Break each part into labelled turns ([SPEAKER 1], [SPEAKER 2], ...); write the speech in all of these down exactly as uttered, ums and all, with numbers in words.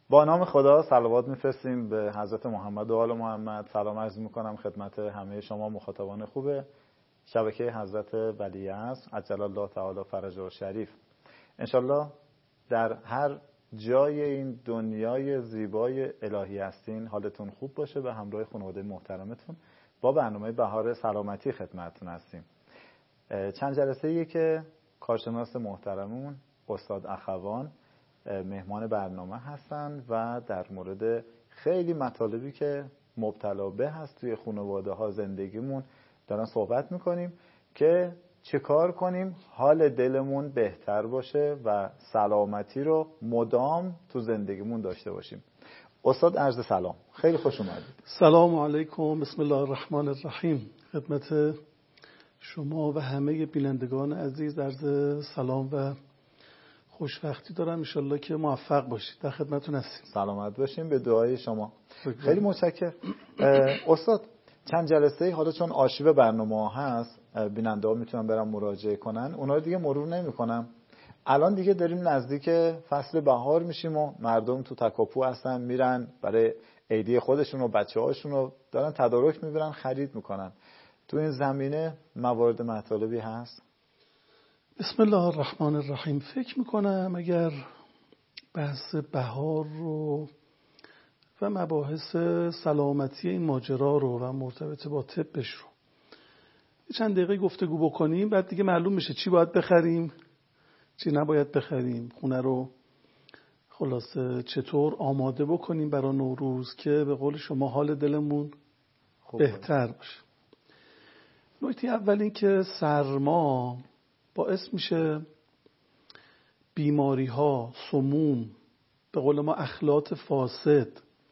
[SPEAKER 1] با نام خدا صلوات میفرستیم به حضرت محمد و آل محمد. سلام عرض میکنم خدمت همه شما مخاطبان خوب شبکه حضرت ولیعصر عجل الله تعالی فرجه شریف. انشالله در هر جای این دنیای زیبای الهی هستین حالتون خوب باشه و همراه خانواده محترمتون با برنامه بهار سلامتی خدمتتون هستیم. چند جلسه ایه که کارشناس محترمون استاد اخوان مهمان برنامه هستن و در مورد خیلی مطالبی که مبتلا به هست توی خانواده ها زندگیمون دارن صحبت میکنیم که چه کار کنیم حال دلمون بهتر باشه و سلامتی رو مدام تو زندگیمون داشته باشیم. استاد عرض سلام، خیلی خوش اومدید.
[SPEAKER 2] سلام علیکم، بسم الله الرحمن الرحیم. خدمت شما و همه بینندگان عزیز عرض سلام و خوشبختی دارم. انشالله که موفق باشید. در خدمتتون هستیم.
[SPEAKER 1] سلامت باشیم به دعای شما. خیلی متشکرم. استاد چند جلسه حالا چون آرشیو برنامه هست بیننده ها میتونن برن مراجعه کنن، اونا رو دیگه مرور نمی کنم. الان دیگه داریم نزدیک فصل بهار میشیم و مردم تو تکاپو هستن، میرن برای عیدی خودشون و بچه هاشون رو دارن تدارک میبرن خرید میکنن. تو این زمینه موارد مطالبی هست؟
[SPEAKER 2] بسم الله الرحمن الرحیم. فکر میکنم اگر بحث بهار رو و مباحث سلامتی این ماجرا رو و مرتبط با طبش رو چند دقیقه گفتگو بکنیم، بعد دیگه معلوم میشه چی باید بخریم چی نباید بخریم، خونه رو خلاصه چطور آماده بکنیم برای نوروز که به قول شما حال دلمون بهتر باشه. نکته اول این که سرما باعث میشه بیماری ها، سموم، به قول ما اخلاط فاسد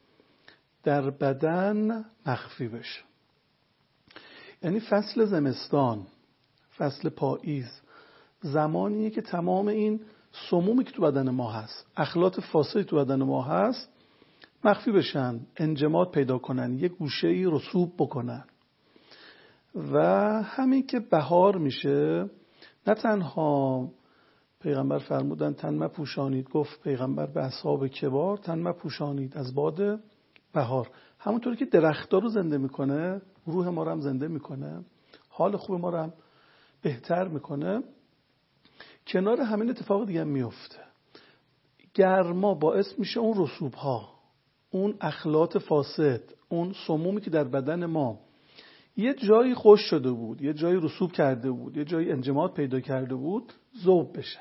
[SPEAKER 2] در بدن مخفی بشه. یعنی فصل زمستان، فصل پاییز زمانیه که تمام این سمومی که تو بدن ما هست، اخلاط فاسدی تو بدن ما هست مخفی بشن، انجماد پیدا کنن، یه گوشه‌ای رسوب بکنن. و همین که بهار میشه، نه تنها پیغمبر فرمودن تن مپوشانید، گفت پیغمبر به اصحاب کبار تن مپوشانید از باد بهار. همونطوری که درخت‌ها رو زنده میکنه، روح ما رو هم زنده میکنه، حال خوب ما رو هم بهتر میکنه، کنار همین اتفاق دیگه هم میفته. گرما باعث میشه اون رسوب‌ها، اون اخلاط فاسد، اون سمومی که در بدن ما یه جایی خوش شده بود، یه جایی رسوب کرده بود، یه جایی انجماد پیدا کرده بود، ذوب بشه.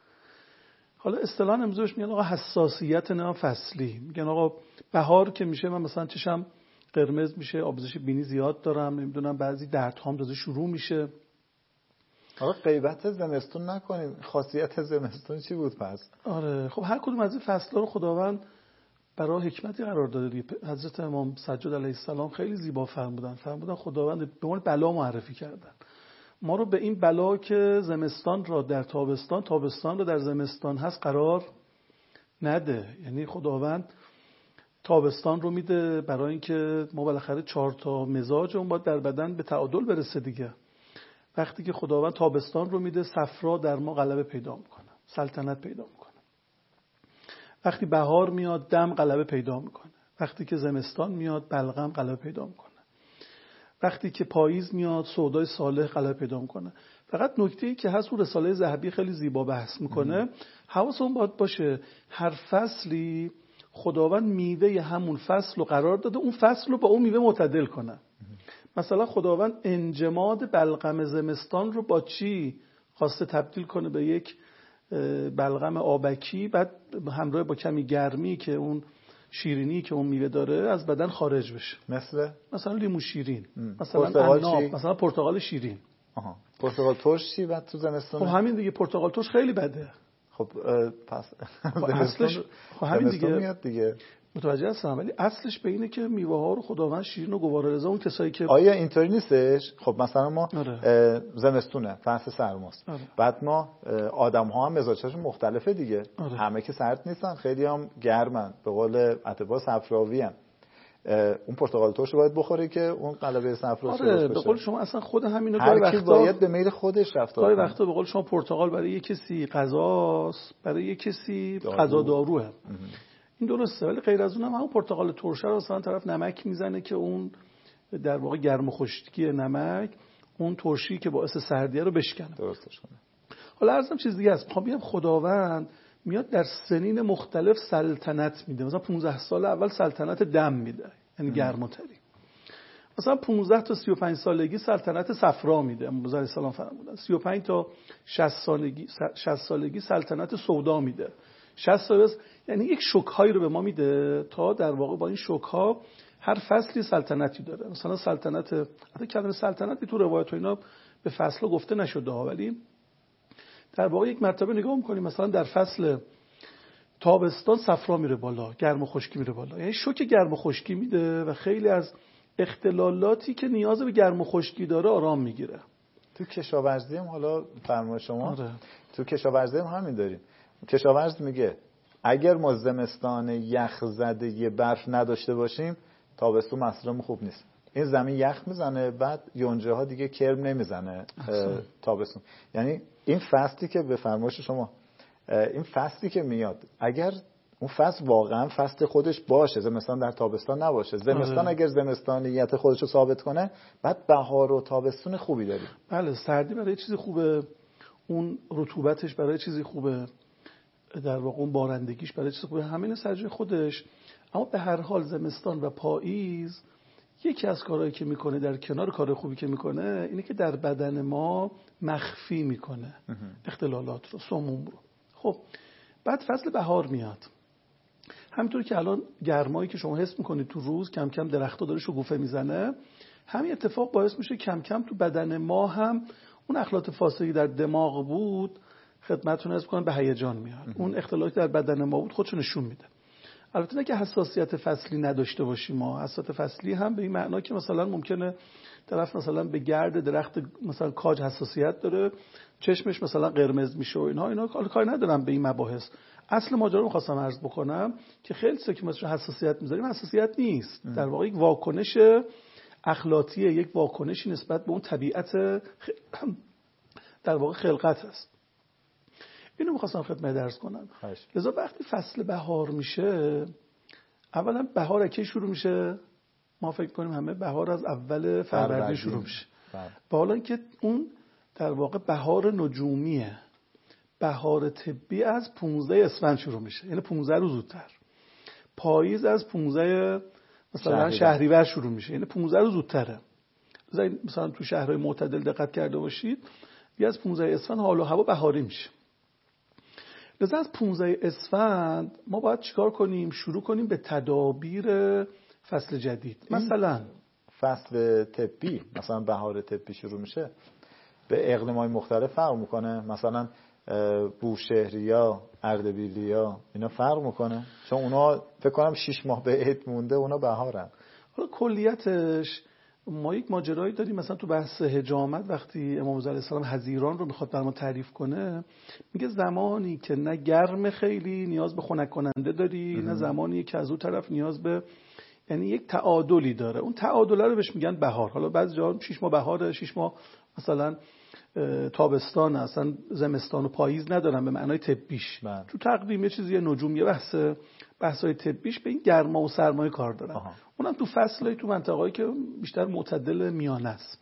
[SPEAKER 2] حالا اصطلاحاً امروزش میگن آقا حساسیت نه فصلی. میگن آقا بهار که میشه من مثلا چشم قرمز میشه، آبزش بینی زیاد دارم، نمیدونم بعضی دردهام تازه شروع میشه.
[SPEAKER 1] آقا غیبت زمستون نکنیم. خاصیت زمستون چی بود پس؟
[SPEAKER 2] آره خب هر کدوم از این فصل‌ها رو خداوند برای حکمتی قرار داده دیگه. حضرت امام سجاد علیه السلام خیلی زیبا فرمودن. فرمودن خداوند به ما بلا معرفی کردن. ما رو به این بلا که زمستان را در تابستان، تابستان را در زمستان هست قرار نده. یعنی خداوند تابستان رو میده برای اینکه ما بالاخره چهار تا مزاج اون باید در بدن به تعادل برسه دیگه. وقتی که خداوند تابستان رو میده، صفرا در ما غلبه پیدا میکنه، سلطنت پیدا میکنه. وقتی بهار میاد، دم غلبه پیدا میکنه. وقتی که زمستان میاد، بلغم غلبه پیدا میکنه. وقتی که پاییز میاد، سودای صالح غلبه پیدا میکنه. فقط نکته‌ای که هست اون رساله ذهبی خیلی زیبا بحث میکنه، حواسمون باید باشه هر فصلی خداوند میوه همون فصل رو قرار داده، اون فصل رو با اون میوه معتدل کنه. مثلا خداوند انجماد بلغم زمستان رو با چی خواسته تبدیل کنه؟ به یک بلغم آبکی، بعد همراه با کمی گرمی که اون شیرینی که اون میوه داره از بدن خارج بشه.
[SPEAKER 1] مثل
[SPEAKER 2] مثلا لیمو شیرین، مثلا عناب، مثلا پرتقال شیرین.
[SPEAKER 1] آها پرتقال ترش چی بعد تو زمستون؟
[SPEAKER 2] خب همین دیگه، پرتقال ترش خیلی بده.
[SPEAKER 1] خب پس
[SPEAKER 2] خب اصلش خب همین دیگه
[SPEAKER 1] میاد دیگه.
[SPEAKER 2] متوجه هستم، ولی اصلش به اینه که میوه ها رو خداوند شیرین و گوارارضا اون کسایی که
[SPEAKER 1] آیا اینطوری نیستش؟ خب مثلا ما
[SPEAKER 2] آره.
[SPEAKER 1] زمستونه، فصل سرماست، آره. بعد ما آدم ها هم مزاجشون مختلفه دیگه، آره. همه که سرد نیستن، خیلی هم گرمن، به قول اتباع صفراوی هم. اون پرتقال ترش باید بخوره که اون قلبه صفرا
[SPEAKER 2] آره بشه. به قول شما اصلا خود همینو
[SPEAKER 1] گاهی وقتا باید به میل خودش رفتار کنه.
[SPEAKER 2] گاهی وقتا به قول شما پرتقال برای یک کسی غذاست، برای یک کسی غذا داروه. این درسته، ولی غیر از اونم همون پرتقال ترشه رو مثلا طرف نمک میزنه که اون در واقع گرم و خشکی نمک اون ترشی که باعث سردیه رو بشکنه،
[SPEAKER 1] درستش کنه.
[SPEAKER 2] حالا عرضم چیز دیگه است. میگم خداوند میاد در سنین مختلف سلطنت میده. مثلا پانزده سال اول سلطنت دم میده، یعنی گرم و تری. مثلا پانزده تا سی و پنج سالگی سلطنت صفرا میده، موسی علیه السلام فرمودن. سی و پنج تا شصت سالگی شصت سالگی سلطنت سودا میده. شصت سال یعنی یک شوک‌هایی رو به ما میده تا در واقع با این شوک‌ها هر فصلی سلطنتی داره. مثلا سلطنت، البته کلمه سلطنت تو روایت و اینا به فصل گفته نشده ها، ولی در واقع یک مرتبه نگاه می‌کنیم مثلا در فصل تابستان صفرا میره بالا، گرم و خشکی میره بالا، یعنی شوک گرم و خشکی میده و خیلی از اختلالاتی که نیاز به گرم و خشکی داره آرام میگیره.
[SPEAKER 1] تو کشاورزی هم حالا فرمای شما
[SPEAKER 2] آره.
[SPEAKER 1] تو کشاورزی هم همین داریم. کشاورز میگه اگر ما زمستان یخ زده یه برف نداشته باشیم تابستون محصولمون خوب نیست. این زمین یخ میزنه، بعد یونجه ها دیگه کرم نمیزنه تابستون. یعنی این فصلی که به فرمایش شما این فصلی که میاد اگر اون فصل واقعا فصل خودش باشه، زمستان در تابستان نباشه، زمستان آره. اگر زمستانیت خودش رو ثابت کنه، بعد بهار و تابستون خوبی داریم.
[SPEAKER 2] بله، سردی برای چیزی خوبه، اون رطوبتش برای چیزی خوبه، در واقع اون بارندگیش برای چیزی خوبه، همین سر خودش. اما به هر حال زمستان و پاییز یکی از کارهایی که میکنه در کنار کار خوبی که میکنه اینه که در بدن ما مخفی میکنه اختلالات رو، سموم رو. خب بعد فصل بهار میاد، همینطور که الان گرمایی که شما حس میکنید تو روز کم کم درخت‌ها داره شکوفه میزنه، همین اتفاق باعث میشه کم کم تو بدن ما هم اون اخلاط فاصلی در دماغ بود خدمتتون عرض کنم به هیجان میاد. اون اختلالی در بدن ما بود خودشو نشون میده. البته نه که حساسیت فصلی نداشته باشیم، ما حساسیت فصلی هم به این معنا که مثلا ممکنه طرف مثلا به گرد درخت مثلا کاج حساسیت داره، چشمش مثلا قرمز میشه و اینها اینا کاری ندارم به این مباحث. اصل ماجرا رو می‌خواستم عرض بکنم که خیلی چیزا که مثلا حساسیت می‌ذاریم حساسیت نیست، در واقع یک واکنش اخلاقیه، یک واکنشی نسبت به اون طبیعت خ... در واقع خلقت است. اینو می‌خواستم خدمت درس کنم. لذا وقتی فصل بهار میشه، اولا بهار از کی شروع میشه؟ ما فکر کنیم همه بهار از اول فروردین شروع میشه. با حالا اینکه اون در واقع بهار نجومیه، بهار طبی از پانزده اسفند شروع میشه، یعنی پانزده روز زودتر. پاییز از پانزده مثلا شهریور شروع میشه، یعنی پانزده روز زودتره. مثلا تو شهرهای معتدل دقت کرده باشید، یه از پانزده اسفند حال و هوا بهاری میشه. لذا از پانزده اسفند ما باید چیکار کنیم؟ شروع کنیم به تدابیر فصل جدید. مثلا
[SPEAKER 1] فصل طبی، مثلا بهار طبی شروع میشه، به اقلیم‌های مختلف فرق میکنه. مثلا بوشهریا، اردبیلیا اینا فرق میکنه، چون اونا فکر کنم شش ماه به عید مونده، اونا بهارن.
[SPEAKER 2] حالا کلیتش ما یک ماجرایی داریم، مثلا تو بحث حجامت وقتی امام رضا علیه السلام حزیران رو میخواد برام تعریف کنه، میگه زمانی که نه گرم خیلی نیاز به خنک کننده داری، نه زمانی که از اون طرف نیاز به، یعنی یک تعادلی داره. اون تعادله رو بهش میگن بهار. حالا بعضی جا شش ماه بهاره، شش ماه مثلا تابستان، اصلا زمستان و پاییز ندارن به معنای طبیش.
[SPEAKER 1] من.
[SPEAKER 2] تو تقدیم یه چیزی نجوم یه بحث بحثای طبیش به این گرما و سرمای کار دارن. آها. اونم تو فصلای تو منطقه‌ای که بیشتر معتدل میانه است.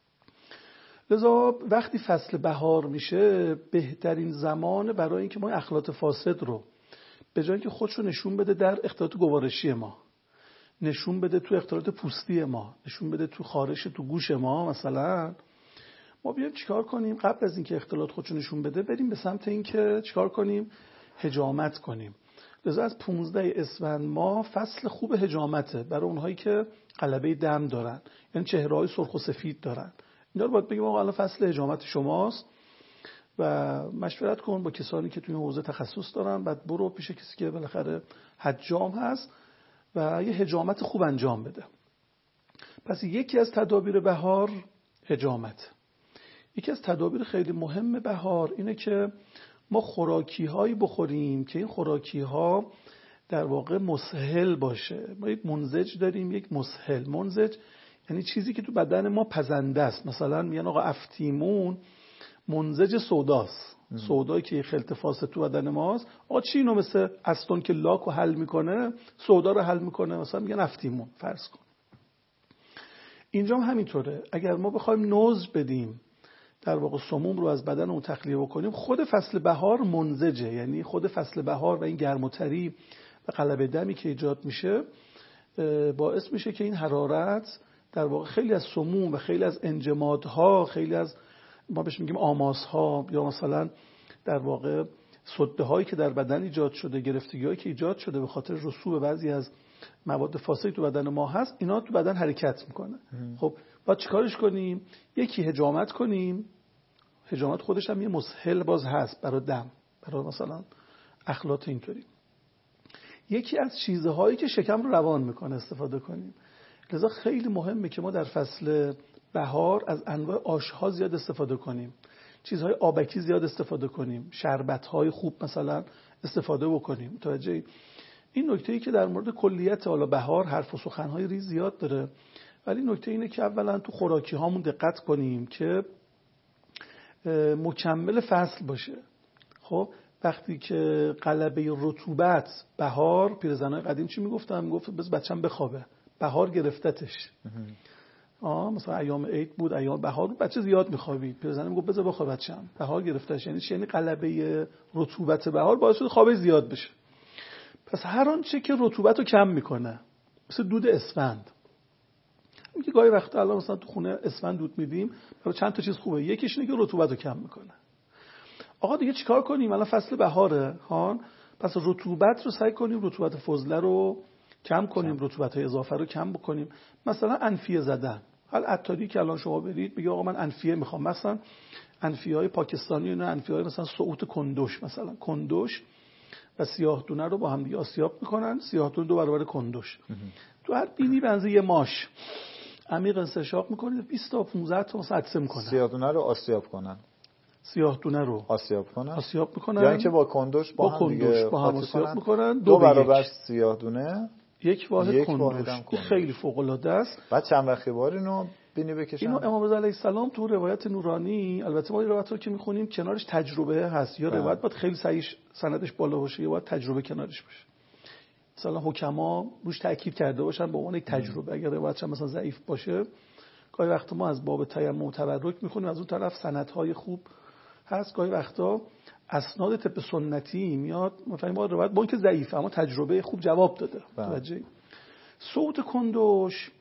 [SPEAKER 2] لذا وقتی فصل بهار میشه بهترین زمان برای اینکه ما اخلاط فاسد رو به جای اینکه خودشو نشون بده در اختلاط گوارشی ما، نشون بده تو اختلاط پوستی ما، نشون بده تو خارش تو گوش ما، مثلا ما بیایم چیکار کنیم؟ قبل از اینکه اختلاط خودشو نشون بده بریم به سمت اینکه چیکار کنیم؟ حجامت کنیم. لذا از پانزده اسفند ما فصل خوب حجامته برای اونهایی که غلبه دم دارن، یعنی چهره‌های سرخ و سفید دارن. اینا رو باید بگیم آقا الان فصل حجامت شماست و مشورت کن با کسانی که توی این حوزه تخصص دارن، بعد برو پیش کسی که بالاخره حجام هست و یه حجامت خوب انجام بده. پس یکی از تدابیر بهار حجامت. یکی از تدابیر خیلی مهم بهار اینه که ما خوراکی هایی بخوریم که این خوراکی ها در واقع مسهل باشه. ما یک منزج داریم، یک مسهل. منزج یعنی چیزی که تو بدن ما پزنده است. مثلا میگن آقا افتیمون منزج سوداست، سودایی که خلط فاسد تو بدن ماست. آقا چی اینو مثل استون که لاک رو حل میکنه، سودا رو حل میکنه، مثلا میگن افتیمون فرض کن. اینجا هم همینطوره. اگر ما بخوایم نوز بدیم، در واقع سموم رو از بدن اون تخلیه بکنیم، خود فصل بهار منزجه، یعنی خود فصل بهار و این گرم و طری و قلب دمی که ایجاد میشه باعث میشه که این حرارت در واقع خیلی از سموم و خیلی از انجمادها، خیلی از ما بهش میگیم آماسها یا مثلا در واقع سده هایی که در بدن ایجاد شده، گرفتگی هایی که ایجاد شده به خاطر رسوب بعضی از مواد فاسدی تو بدن ما هست، اینا تو بدن حرکت میکنه. خب باید چیکارش کنیم؟ یکی حجامت کنیم. حجامت خودش هم یه مسهل باز هست برای دم، برای مثلا اخلاط اینطوری. یکی از چیزهایی که شکم رو روان میکنه استفاده کنیم. لذا خیلی مهمه که ما در فصل بهار از انواع آشها زیاد استفاده کنیم، چیزهای آبکی زیاد استفاده کنیم، شربت‌های خوب مثلا استفاده بکنیم. متوجه این نکته‌ای که در مورد کلیت حالا بهار حرف و سخن‌های ریز زیاد داره، ولی نکته اینه که اولا تو خوراکی هامون دقت کنیم که مکمل فصل باشه. خب وقتی که غلبه رطوبت بهار، پیرزنای قدیم چی میگفتن؟ میگفت بس بچه‌م بخوابه، بهار گرفتتش. آه مثلا ایام عید بود، ایام بهار بود، بچه زیاد میخوابید، پیرزن میگفت بذار بخواب بچه‌م، بهار گرفتتش. یعنی چی؟ یعنی غلبه رطوبت بهار باعث شده خوابش زیاد بشه. پس هر آنچه که رطوبت رو کم میکنه، مثل دود اسفند، میگه گاهی وقتا الان مثلا تو خونه اسفند دود میدیم، برای چند تا چیز خوبه. یکیش اینه که رطوبت رو کم میکنه. آقا دیگه چیکار کنیم؟ الان فصل بهاره ها، پس رطوبت رو سعی کنیم رطوبت فضله رو کم کنیم، رطوبت‌های اضافه رو کم بکنیم. مثلا انفیه زدن. حال عطاری که الان شما برید میگه آقا من انفیه میخوام، مثلا انفیه‌های پاکستانی نه، انفیه‌های مثلا سعوت کندوش، مثلا کندوش و سیاه دونه رو با هم دیگه آسیاب میکنن، سیاه دونه دو برابر کندوش. تو هر بینی بنزه یه ماش عمیق استنشاق میکنید، بیست تا پانزده تا مثلا عدسه میکنن.
[SPEAKER 1] سیاه دونه رو آسیاب کنن.
[SPEAKER 2] سیاه دونه رو
[SPEAKER 1] آسیاب کنن.
[SPEAKER 2] آسیاب میکنن.
[SPEAKER 1] یعنی که با کندوش با, با هم دیگه
[SPEAKER 2] با هم آسیاب میکنن.
[SPEAKER 1] دو, دو برابر سیاه دونه
[SPEAKER 2] یک واحد یک کندوش. خیلی فوق العاده است.
[SPEAKER 1] بعد چند وقت بار اینو بینی بکشن؟
[SPEAKER 2] اینو امام رضا علیه السلام تو روایت نورانی، البته ما این روایت رو که میخونیم کنارش تجربه هست، یا روایت باید خیلی صحیح سندش بالا باشه یا باید تجربه کنارش باشه. مثلا حکما روش تاکید کرده باشن به عنوان یک تجربه. اگر روایتش مثلا ضعیف باشه، گاهی وقتا ما از باب تیمم و تبرک میخونیم، از اون طرف سندهای خوب هست، گاهی وقتا اسناد طب سنتی میاد مثلا با روایت با اینکه ضعیفه اما تجربه خوب جواب داده. توجه صوت کندوش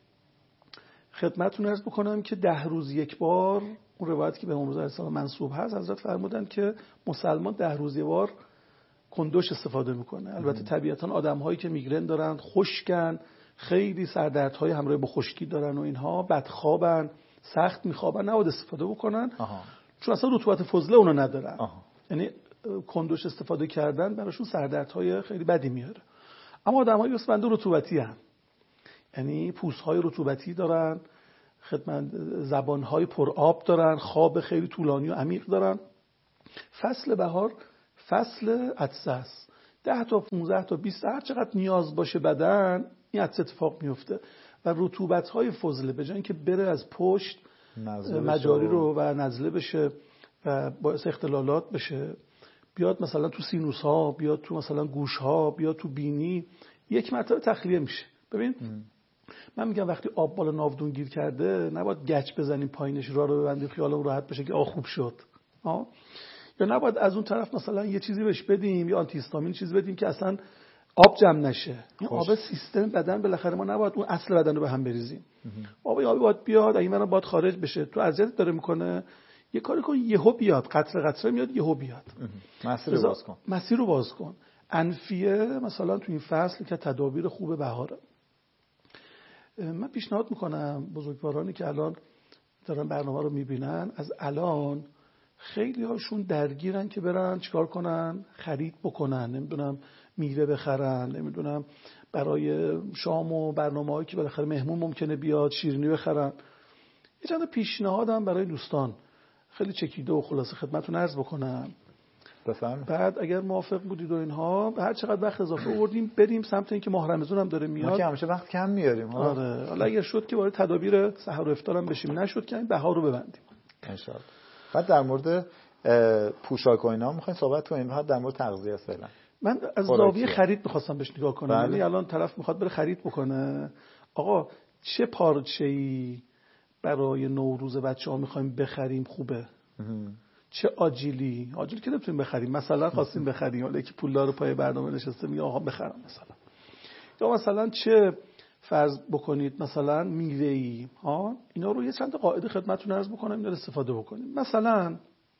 [SPEAKER 2] خدمتتون عرض بکنم که ده روز یک بار، اون روایت که به امام رضا علیه السلام منسوب هست، حضرت فرمودن که مسلمان ده روز یک بار کندوش استفاده میکنه. البته طبیعتاً آدم‌هایی که میگرن دارن، خشکن، خیلی سردردهای همراه با خشکی دارن و اینها، بدخوابن، سخت میخوابن، نباید استفاده بکنن. آها. چون اصلا رطوبت فضله اونا ندارن. آها. یعنی کندوش استفاده کردن براشون سردردهای خیلی بدی میاره. اما آدم‌هایی مثل بنده رطوبتی هستن، یعنی پوست‌های رطوبتی دارن، خدمت زبان‌های پر آب دارن، خواب خیلی طولانی و عمیق دارن. فصل بهار فصل عطسه است. ده تا پانزده تا بیست هر چقدر نیاز باشه بدن، این عطسه اتفاق میفته و رطوبت‌های فضله به جای اینکه بره از پشت مجاری رو و نزله بشه و باعث اختلالات بشه، بیاد مثلا تو سینوس ها، بیاد تو مثلا گوش ها، بیاد تو بینی، یک مرتبه تخلیه میشه. ببین ام. من میگم وقتی آب بالا ناودون گیر کرده نباید گچ بزنیم پایینش، راه رو ببندیم خیالمون راحت بشه که آ خوب شد. ها یا نباید از اون طرف مثلا یه چیزی بهش بدیم، یا آنتی هیستامین چیزی بدیم که اصلا آب جمع نشه. این آب سیستم بدن، بالاخره ما نباید اون اصل بدن رو به هم بریزیم. آب آبی باید بیاد، این منم باید خارج بشه. تو اذیت داره میکنه، یه کاری کن یهو بیاد، قطره قطره میاد یهو بیاد.
[SPEAKER 1] مسیر رو باز کن.
[SPEAKER 2] مسیر رو باز کن. انفیه مثلا تو این فصل که تدابیر خوب بهاره. من پیشنهاد میکنم بزرگوارانی که الان دارن برنامه رو میبینن، از الان خیلی هاشون درگیرن که برن چیکار کنن، خرید بکنن، نمیدونم میوه بخرن، نمیدونم برای شام و برنامه‌هایی که بالاخره مهمون ممکنه بیاد شیرینی بخرن. یه چند پیشنهادم برای دوستان خیلی چکیده و خلاصه خدمتتون عرض بکنم.
[SPEAKER 1] بفرمایید.
[SPEAKER 2] بعد اگر موافق بودید و اینها هر چقدر وقت اضافه آوردیم بریم سمت اینکه ماه رمضان هم داره میاد.
[SPEAKER 1] ما که همیشه وقت کم میاریم.
[SPEAKER 2] آره حالا اگر شد که وارد تدابیر سحر و افطار هم بشیم، نشد که این بهار رو ببندیم
[SPEAKER 1] ان شاء الله. بعد در مورد پوشاک و اینا میخواین صحبت کنیم، بعد در مورد تغذیه فعلا.
[SPEAKER 2] من از زاویه خرید میخواستم بهش نگاه کنم.
[SPEAKER 1] بله.
[SPEAKER 2] یعنی الان طرف میخواد بره خرید بکنه، آقا چه پارچه‌ای برای نوروز بچه‌ها میخوایم بخریم خوبه؟ چه آجیلی؟ آجیل که نمیتونیم بخریم، مثلا خواستیم بخریم ولی که پولدار پای برنامه نشسته میگه آقا بخرم مثلا. یا مثلا چه فرض بکنید مثلا میوه‌ای ها، اینا رو یه چند تا قاعده خدمتتون عرض بکنم، اینا رو استفاده بکنیم. مثلا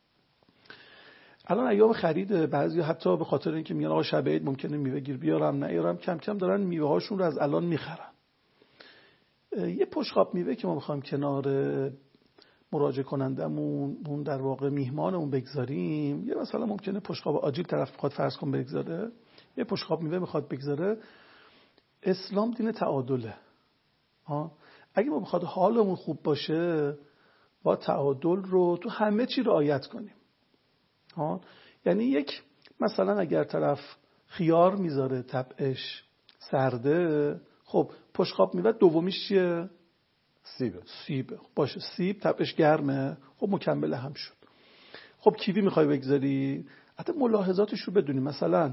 [SPEAKER 2] الان ایام خرید، بعضی حتی به خاطر اینکه میگن آقا شب عید ممکنه میوه گیر بیارم نیارم، کم کم دارن میوه هاشون رو از الان میخرن. یه پشقاب میوه که ما میخوایم کنار مراجعه کنندمون اون در واقع میهمانمون بگذاریم، یه مثلا ممکنه پشقاب آجیل طرف میخواد فرض کن بگذاره، یه پشقاب میوه میخواد بگذاره. اسلام دین تعادله. ها اگه ما بخواد حالمون خوب باشه با تعادل رو تو همه چی رعایت کنیم. ها یعنی یک مثلا اگر طرف خیار میذاره طبعش سرده، خب پشقاب میوه دومیش چیه؟
[SPEAKER 1] سیبه.
[SPEAKER 2] سیبه باشه، سیب طبعش گرمه، خب مکمل هم شد. خب کیوی میخوای بگذاری، حتی ملاحظاتش رو بدونیم. مثلا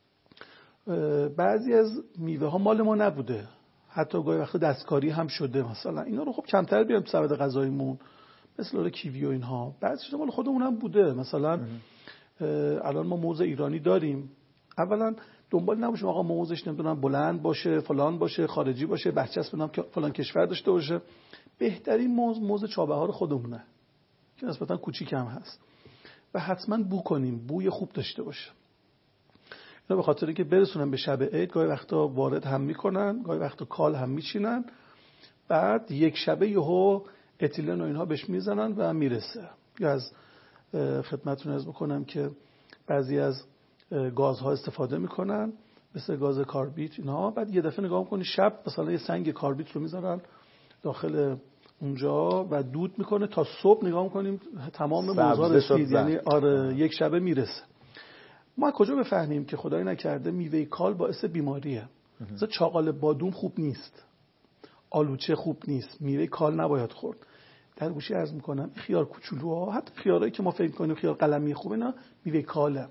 [SPEAKER 2] بعضی از میوه ها مال ما نبوده، حتی گاهی وقت دستکاری هم شده، مثلا اینا رو خب کمتر بیاریم تو سبد غذاییمون، مثل کیوی و اینها. بعضیش مال خودمون هم بوده. مثلا الان ما موز ایرانی داریم، اولا دنبال نباشیم آقا موزش نمیدونم بلند باشه فلان باشه خارجی باشه برچسب بدونم که فلان کشور داشته باشه. بهترین موز موز چابهار خودمونه که نسبتا کوچیک هم هست و حتما بو کنیم، بوی خوب داشته باشه. اینا به خاطر اینکه برسونن به شب عید گاهی وقتا وارد هم میکنن، گاهی وقتا کال هم میچینن، بعد یک شبه یهو اتیلن و اینها بهش میزنن و میرسه. یا از خدمتتون عرض بکنم که بعضی از گازها استفاده میکنن مثل گاز کاربیت اینها، بعد یه دفعه نگاه میکنی شب مثلا یه سنگ کاربیت رو میذارن داخل اونجا و دود میکنه تا صبح نگاه میکنیم تمام موزها رسید، یعنی آره یک شبه میرسه. ما کجا بفهمیم که خدای نکرده میوه کال باعث بیماریه؟ مثلا چاقال بادوم خوب نیست، آلوچه خوب نیست، میوه کال نباید خورد. در گوشی عرض میکنم خیار کوچولوها، حتی خیارایی که ما فکر کنیم خیار قلمی خوبه، نه میوه کاله.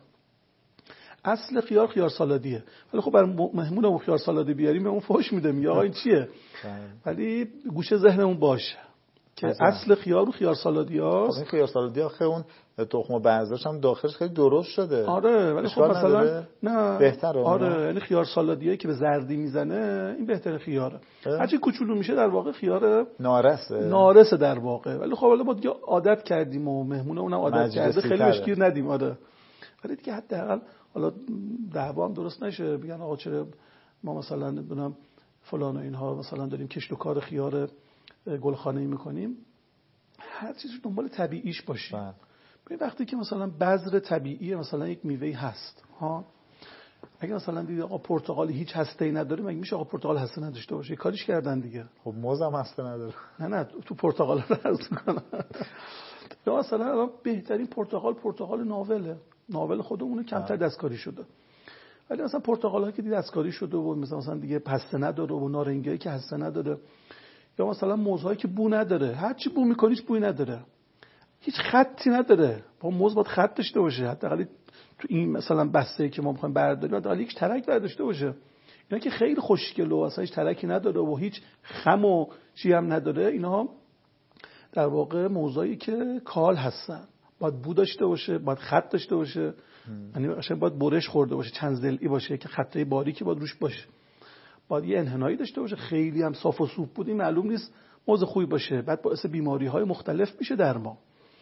[SPEAKER 2] اصل خیار خیار سالادیه، ولی خب برای مهمونمون خیار سالادی بیاریم اون فحش میده، میگه آقا این چیه؟ ولی گوشه ذهنمون باشه که اصل خیار و خیار سالادیاست.
[SPEAKER 1] خب این خیار سالادی آخه اون تخم و بذرش هم داخلش خیلی درشت شده.
[SPEAKER 2] آره ولی خب مثلا نه
[SPEAKER 1] بهتره.
[SPEAKER 2] آره یعنی خیار سالادیایی که به زردی میزنه این بهتره خیاره. هرچی کوچولو میشه در واقع خیار
[SPEAKER 1] نارسه.
[SPEAKER 2] نارسه در واقع. ولی خب حالا ما دیگه عادت کردیم و مهمونمون هم عادت کرده خیلی بهش گیر ندیم. آره ولی دیگه حداقل حالا دعوا هم درست نشه بگن آقا چرا ما مثلا نمیدونم فلان و اینها مثلا داریم کشت و کار خیار گلخانه‌ای میکنیم. هر چیزی دنبال طبیعیش باشیم. ببین وقتی که مثلا بذر طبیعی مثلا یک میوه‌ای هست ها، اگه مثلا دیدی آقا پرتقال هیچ هسته‌ای نداره، مگه میشه آقا پرتقال هسته نداشته باشه؟ کاریش کردن دیگه.
[SPEAKER 1] خب موز هم هسته نداره.
[SPEAKER 2] نه نه تو پرتقال رو عرض می‌کنم. یا مثلا بهترین پرتقال پرتقال ناوله، ناول خودمون کمتر دستکاری شده. ولی مثلا پرتقال‌ها که دیگه دستکاری شده و مثلا مثلا دیگه هسته نداره و نارنگیایی که هسته نداره، یا مثلا موزهایی که بو نداره، هر چی بو می‌کنیش بوی نداره، هیچ خطی نداره. با موز باید خط داشته باشه، حداقل تو این مثلا بسته‌ای که ما می‌خوایم برداریم حداقل یک ترک داشته باشه. اینا که خیلی خوشگله و اصلا هیچ ترکی نداره و هیچ خم و چی هم نداره، اینا در واقع موزایی که کال هستن. باید بو داشته باشه، باید خط داشته باشه، یعنی قشنگ باید برش خورده باشه، چند ضلعی باشه که خطای باریکی باید روش باشه، باید یه انحنایی داشته باشه، خیلی هم صاف و صوف بود این معلوم نیست موز خوبی باشه، بعد باعث بیماری‌های مختلف میشه در ما.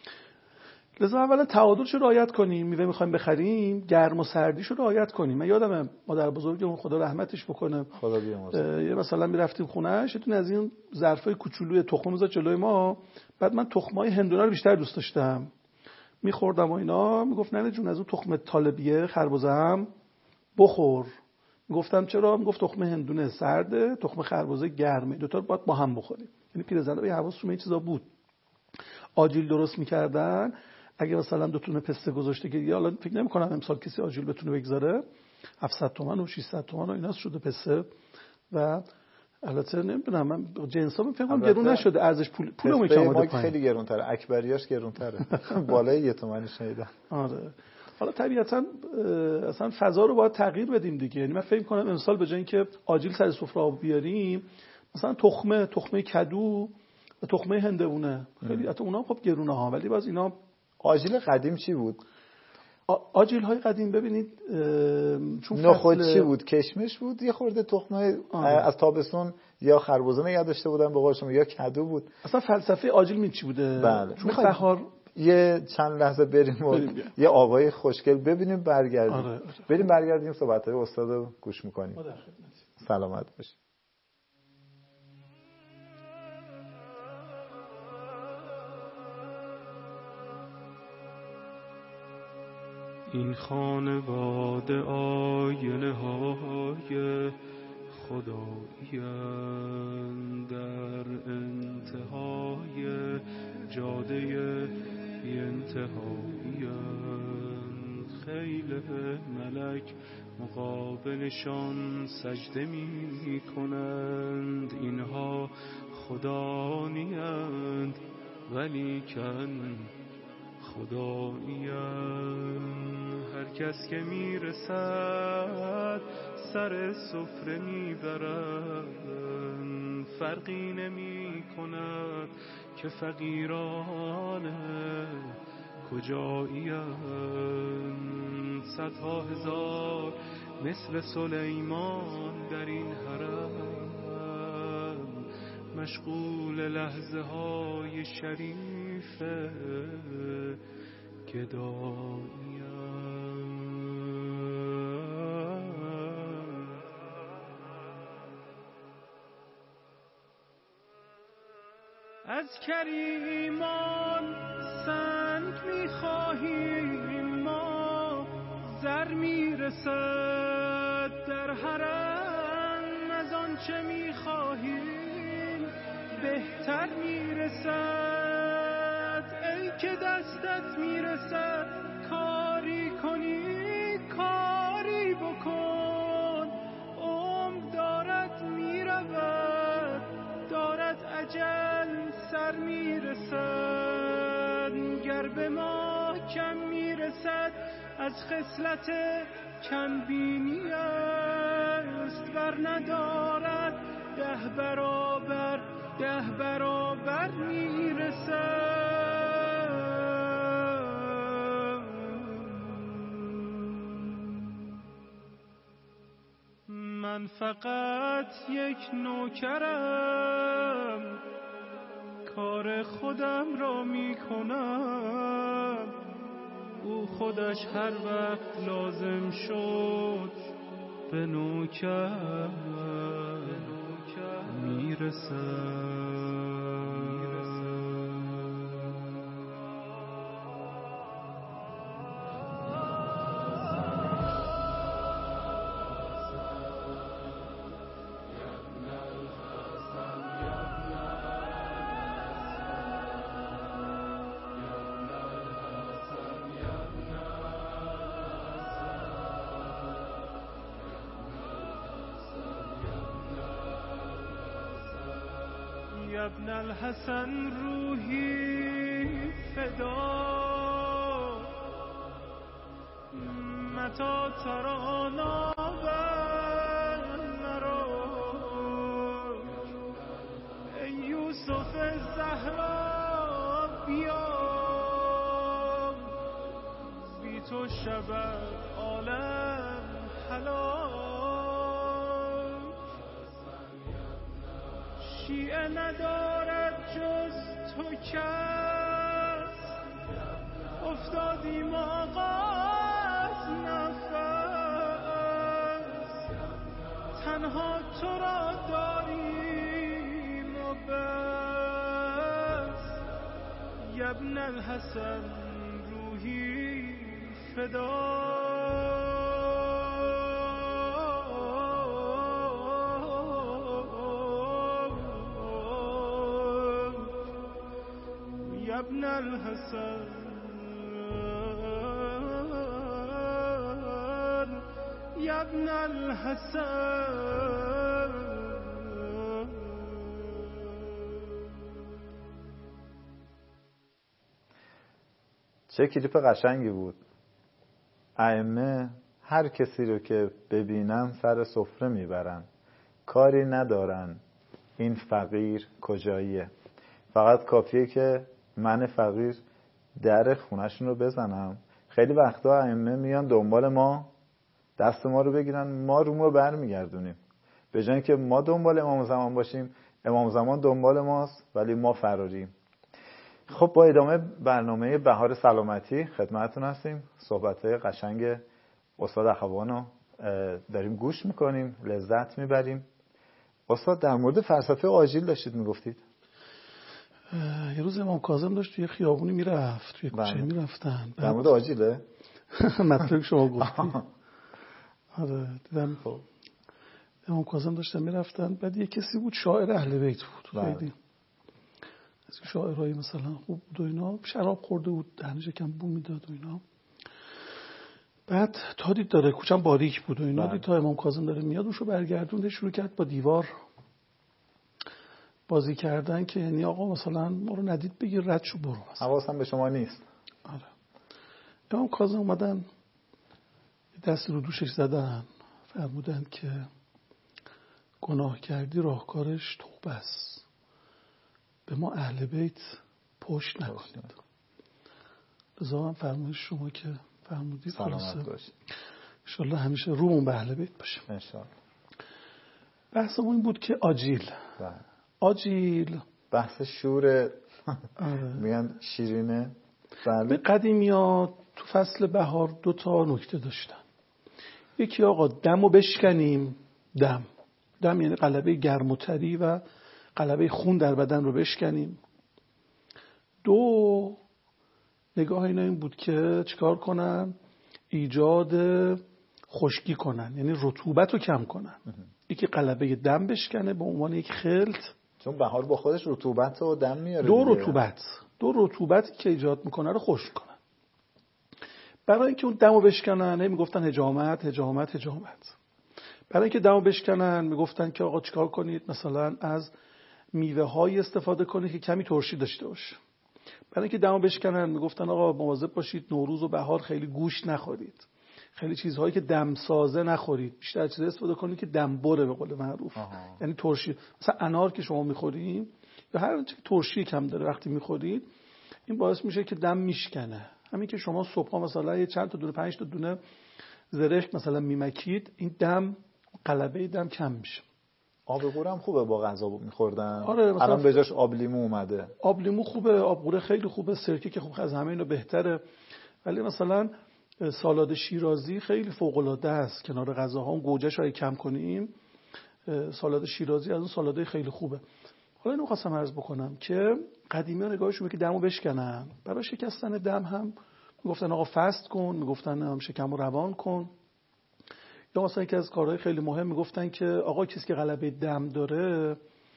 [SPEAKER 2] لذا اولا تعادلش رو رعایت کنیم. میوه میخوایم بخریم گرم و سردیش رو رعایت کنیم. من یادمه مادر بزرگمون خدا رحمتش بکنه،
[SPEAKER 1] خدا بیامرزه،
[SPEAKER 2] یه مثلا میرفتیم خونه‌اش، یه از این ظرفای کوچولوی تخم میذاشت جلوی ما، بعد من تخمای هندونه رو بیشتر دوست داشتم میخوردم و اینا، میگفت ننه جون از اون تخم طالبیه خربزه هم بخور. میگفتم چرا؟ میگفت تخم هندونه سرده، تخم خربزه گرمه، دو تا رو باید با هم بخوریم. یعنی پیرزن‌ها به حواس رو این چیزا بود. آجیل درست میکردن، اگه مثلا دو تونه پسته گذاشته که دیگه حالا فکر نمی‌کنم امسال کسی آجیل بتونه بگذاره، هفتصد تومن و ششصد تومن و اینا شده پسته و البته نمیدونم من جنسا فکر کنم گرون نشده، ارزش پول پولمون که اومده پایین.
[SPEAKER 1] خیلی گرونتره، اکبریاش گرونتره. بالای یه تومانی شنیدم.
[SPEAKER 2] آره. حالا طبیعتاً اصلا فضا رو باید تغییر بدیم دیگه. یعنی من فکر کنم امسال به جای اینکه آجیل سر سفره آب بیاریم، مثلا تخمه تخمه کدو و تخمه هندوونه، خیلی حتی اونا خب گرونه ها، ولی باز اینا.
[SPEAKER 1] آجیل قدیم چی بود؟
[SPEAKER 2] آجیل های قدیم ببینید
[SPEAKER 1] چون نخود چی بود؟ کشمش بود، یه خورده تخمه از تابستون یا خربزه نگه داشته بودن به قول شما، یا کدو بود.
[SPEAKER 2] اصلا فلسفه آجیل می چی بوده؟
[SPEAKER 1] بله.
[SPEAKER 2] چون بهار
[SPEAKER 1] یه چند لحظه بریم و یه آوای خوشگل ببینیم برگردیم.
[SPEAKER 2] آره، آره.
[SPEAKER 1] بریم برگردیم صحبت‌های استاد رو گوش می‌کنیم. سلامت باشید.
[SPEAKER 3] این خانواده آینه های خدایی‌اند، در انتهای جاده بی انتهایی‌اند. خیل ملک مقابلشان سجده می کنند. اینها خدا نیند ولیکن خدایی‌اند. هر کس که میرسد سر سفره میبرند. فرقی نمی کند که فقیران کجایی‌اند. صدها هزار مثل سلیمان در این حرم، مشغول لحظه های شریف گدایی‌اند. از کریمان سنگ می‌خواهیم ما، زر میرسد در حرم. از آنچه می‌خواهیم بهتر میرسد. ای که دستت میرسد کاری کنی کاری بکن. عمر دارد میرود دارد اجل سر میرسد. گر به ما کم میرسد از خصلت کم بینی است، ور ندارد ده برابر ده برابر میرسد. من فقط یک نوکرم، کار خودم را می کنم. او خودش هر وقت لازم شد به نوکر می رسد. ابن الحسن روحی فدا متا ترانا بر مرا. ای یوسف زهرا بیا، بی تو شود عالم هلاک. شیعه ندارد جز تو کس، افتادیم آقا از نفس. تنها تو را داریم و بس. ابن الحسن روحی فدا. ابن الحسن ابن الحسن
[SPEAKER 1] چه کلیپ قشنگی بود. ائمه هر کسی رو که ببینن سر سفره میبرن، کاری ندارن این فقیر کجاییه. فقط کافیه که من فقیر در خونه‌شون رو بزنم. خیلی وقتا ائمه میان دنبال ما، دست ما رو بگیرن، ما رو رو برمیگردونیم. به جای اینکه ما دنبال امام زمان باشیم، امام زمان دنبال ماست ولی ما فراریم. خب با ادامه برنامه بهار سلامتی خدمتتون هستیم. صحبت‌های قشنگ استاد اخوان رو داریم گوش میکنیم، لذت میبریم. استاد در مورد فلسفه آجیل داشتید میگفتید.
[SPEAKER 2] یه روز امام کاظم داشت توی خیابونی میرفت، توی کوچه میرفتن.
[SPEAKER 1] در مورد آجیله؟
[SPEAKER 2] مطلب شما گفتید. آره دیدم امام کاظم داشتن میرفتن، بعد یه کسی بود شاعر اهل بیت بود، خیلی از شاعرای مثلا خوب بود و اینا، شراب خورده بود، دهنش کم بو میداد و اینا. بعد تا دید داره کوچم باریک بود و اینا، دید تا امام کاظم داره میاد، روشو برگردوند، شروع کرد با دیوار بازی کردن که یعنی آقا مثلا ما رو ندید بگیر رد شو برو،
[SPEAKER 1] حواسم به شما نیست.
[SPEAKER 2] آره. امام کاظم اومدن دست رو دوشش زدن، فرمودن که گناه کردی راهکارش توبه است، به ما اهل بیت پشت نکنید. لذا هم فرمایش شما که فرمودید
[SPEAKER 1] سلامت باشید.
[SPEAKER 2] انشالله همیشه رومون به اهل بیت باشه
[SPEAKER 1] انشالله.
[SPEAKER 2] بحثمون این بود که آجیل
[SPEAKER 1] بله.
[SPEAKER 2] آجیل
[SPEAKER 1] بحث شور میگن شیرینه. بله.
[SPEAKER 2] به قدیمیات تو فصل بهار دو تا نکته داشتن. یکی آقا دمو بشکنیم، دم دم یعنی قلبه گرم و طری و قلبه خون در بدن رو بشکنیم. دو نگاه اینا این بود که چیکار کنن؟ ایجاد خشکی کنن، یعنی رطوبت رو کم کنن. یکی قلبه دم بشکنه به عنوان یک خلط،
[SPEAKER 1] چون بهار با خودش رطوبت و دم میاره.
[SPEAKER 2] دو رطوبت دو رطوبتی که ایجاد میکنه رو خشک کنن. برای اینکه اون دمو بشکنن میگفتن حجامت حجامت حجامت. برای اینکه دمو بشکنن میگفتن که آقا چیکار کنید؟ مثلا از میوه های استفاده کنید که کمی ترشی داشته باشه. برای اینکه دمو بشکنن میگفتن آقا مواظب باشید نوروز و بهار خیلی گوشت نخورید، خیلی چیزهایی که دم سازه نخورید، بیشتر چیزا استفاده کنید که دم بره به قول معروف. یعنی ترشی، مثلا انار که شما میخورید یا هر چیزی که ترشی کم داره وقتی میخورید این باعث میشه که دم میشکنه. همین که شما صبحا مثلا یه چند تا دونه پنج تا دونه زرشک مثلا میمکید، این دم قلبه دم کم میشه.
[SPEAKER 1] آب قورم خوبه با غذا میخوردن.
[SPEAKER 2] آره
[SPEAKER 1] الان به جاش آب لیمو اومده.
[SPEAKER 2] آب لیمو خوبه، آب قوره خیلی خوبه، سرکه که خوب از همه اینا بهتره. ولی مثلا سالاد شیرازی خیلی فوق العاده است. کنار غذاها اون گوجه‌ش رو کم کنیم، سالاد شیرازی از اون سالادای خیلی خوبه. حالا اینو خواستم عرض بکنم که قدیمی‌ها نگاهشون که دمو بشکنن، برای شکستن دم هم میگفتن آقا فست کن، میگفتن هم شکمو روان کن. یا مثلا یکی از کارهای خیلی مهم میگفتن که آقا کسی که غلبه دم داره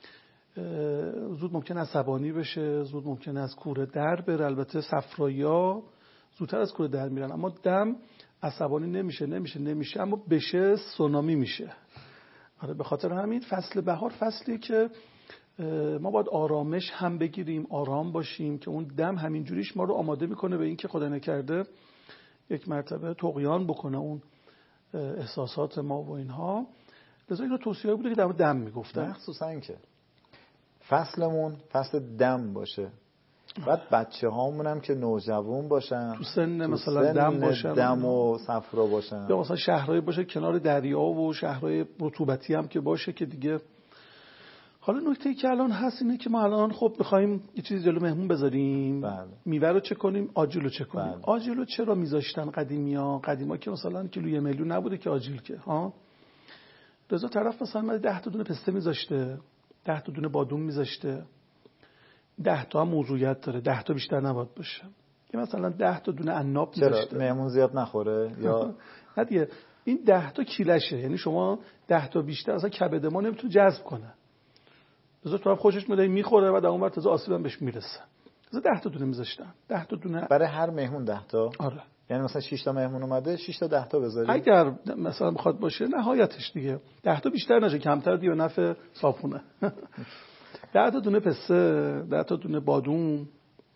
[SPEAKER 2] زود ممکن عصبانی بشه، زود ممکن از کوره در بره. البته صفرایی‌ها زودتر از کوره در میرن، اما دم عصبانی نمیشه نمیشه نمیشه اما بشه سونامی میشه. آره به خاطر همین فصل بهار فصلی که ما باید آرامش هم بگیریم، آرام باشیم که اون دم همین جوریش ما رو آماده میکنه به این که خدا نکرده یک مرتبه طغیان بکنه اون احساسات ما و اینها. لذا این توصیه بوده که در دم میگفتن،
[SPEAKER 1] مخصوصا اینکه فصلمون فصل دم باشه. بعد بچه هامون هم که نوجوان باشن
[SPEAKER 2] تو سن مثلا سن دم باشن،
[SPEAKER 1] دم و صفرا باشن،
[SPEAKER 2] یا مثلا شهرهای باشه کنار دریا و شهرهای رطوبتی هم که باشه که دیگه. حالا نکته‌ای که الان هست اینه که ما الان خب بخوایم یه چیزی جلو مهمون بذاریم، بله. میوه رو چه کنیم؟ آجیل رو چه کنیم؟ بله. آجیل رو چرا میذاشتن قدیمی‌ها؟ قدیما که مثلا کیلو یه میلیون نبوده که آجیل که ها. لذا طرف مثلا ده تا دونه پسته میذاشته، ده تا دونه بادوم میذاشته. ده تا هم موضوعیت داره، ده تا بیشتر نباید باشه. که مثلا ده تا دونه عناب میذاشته.
[SPEAKER 1] چرا مهمون زیاد نخوره یا
[SPEAKER 2] نه دیگه این ده تا کیلشه، یعنی شما ده تا بیشتر اصلا کبد ما نمیتونه جذب کنه. لذا تو هم خوشش میاد میخوره و در اون ور تازه آسیبم بهش میرسه. لذا ده تا دونه میذاشتن. ده تا دونه
[SPEAKER 1] برای هر مهمون ده تا.
[SPEAKER 2] آره.
[SPEAKER 1] یعنی مثلا شش تا مهمون اومده شش تا ده تا بذاری.
[SPEAKER 2] اگر مثلا بخواد باشه نهایتش دیگه ده تا بیشتر نشه، کمتر دیگه نفع صابونه. ده تا دونه پسته، ده تا دونه بادوم،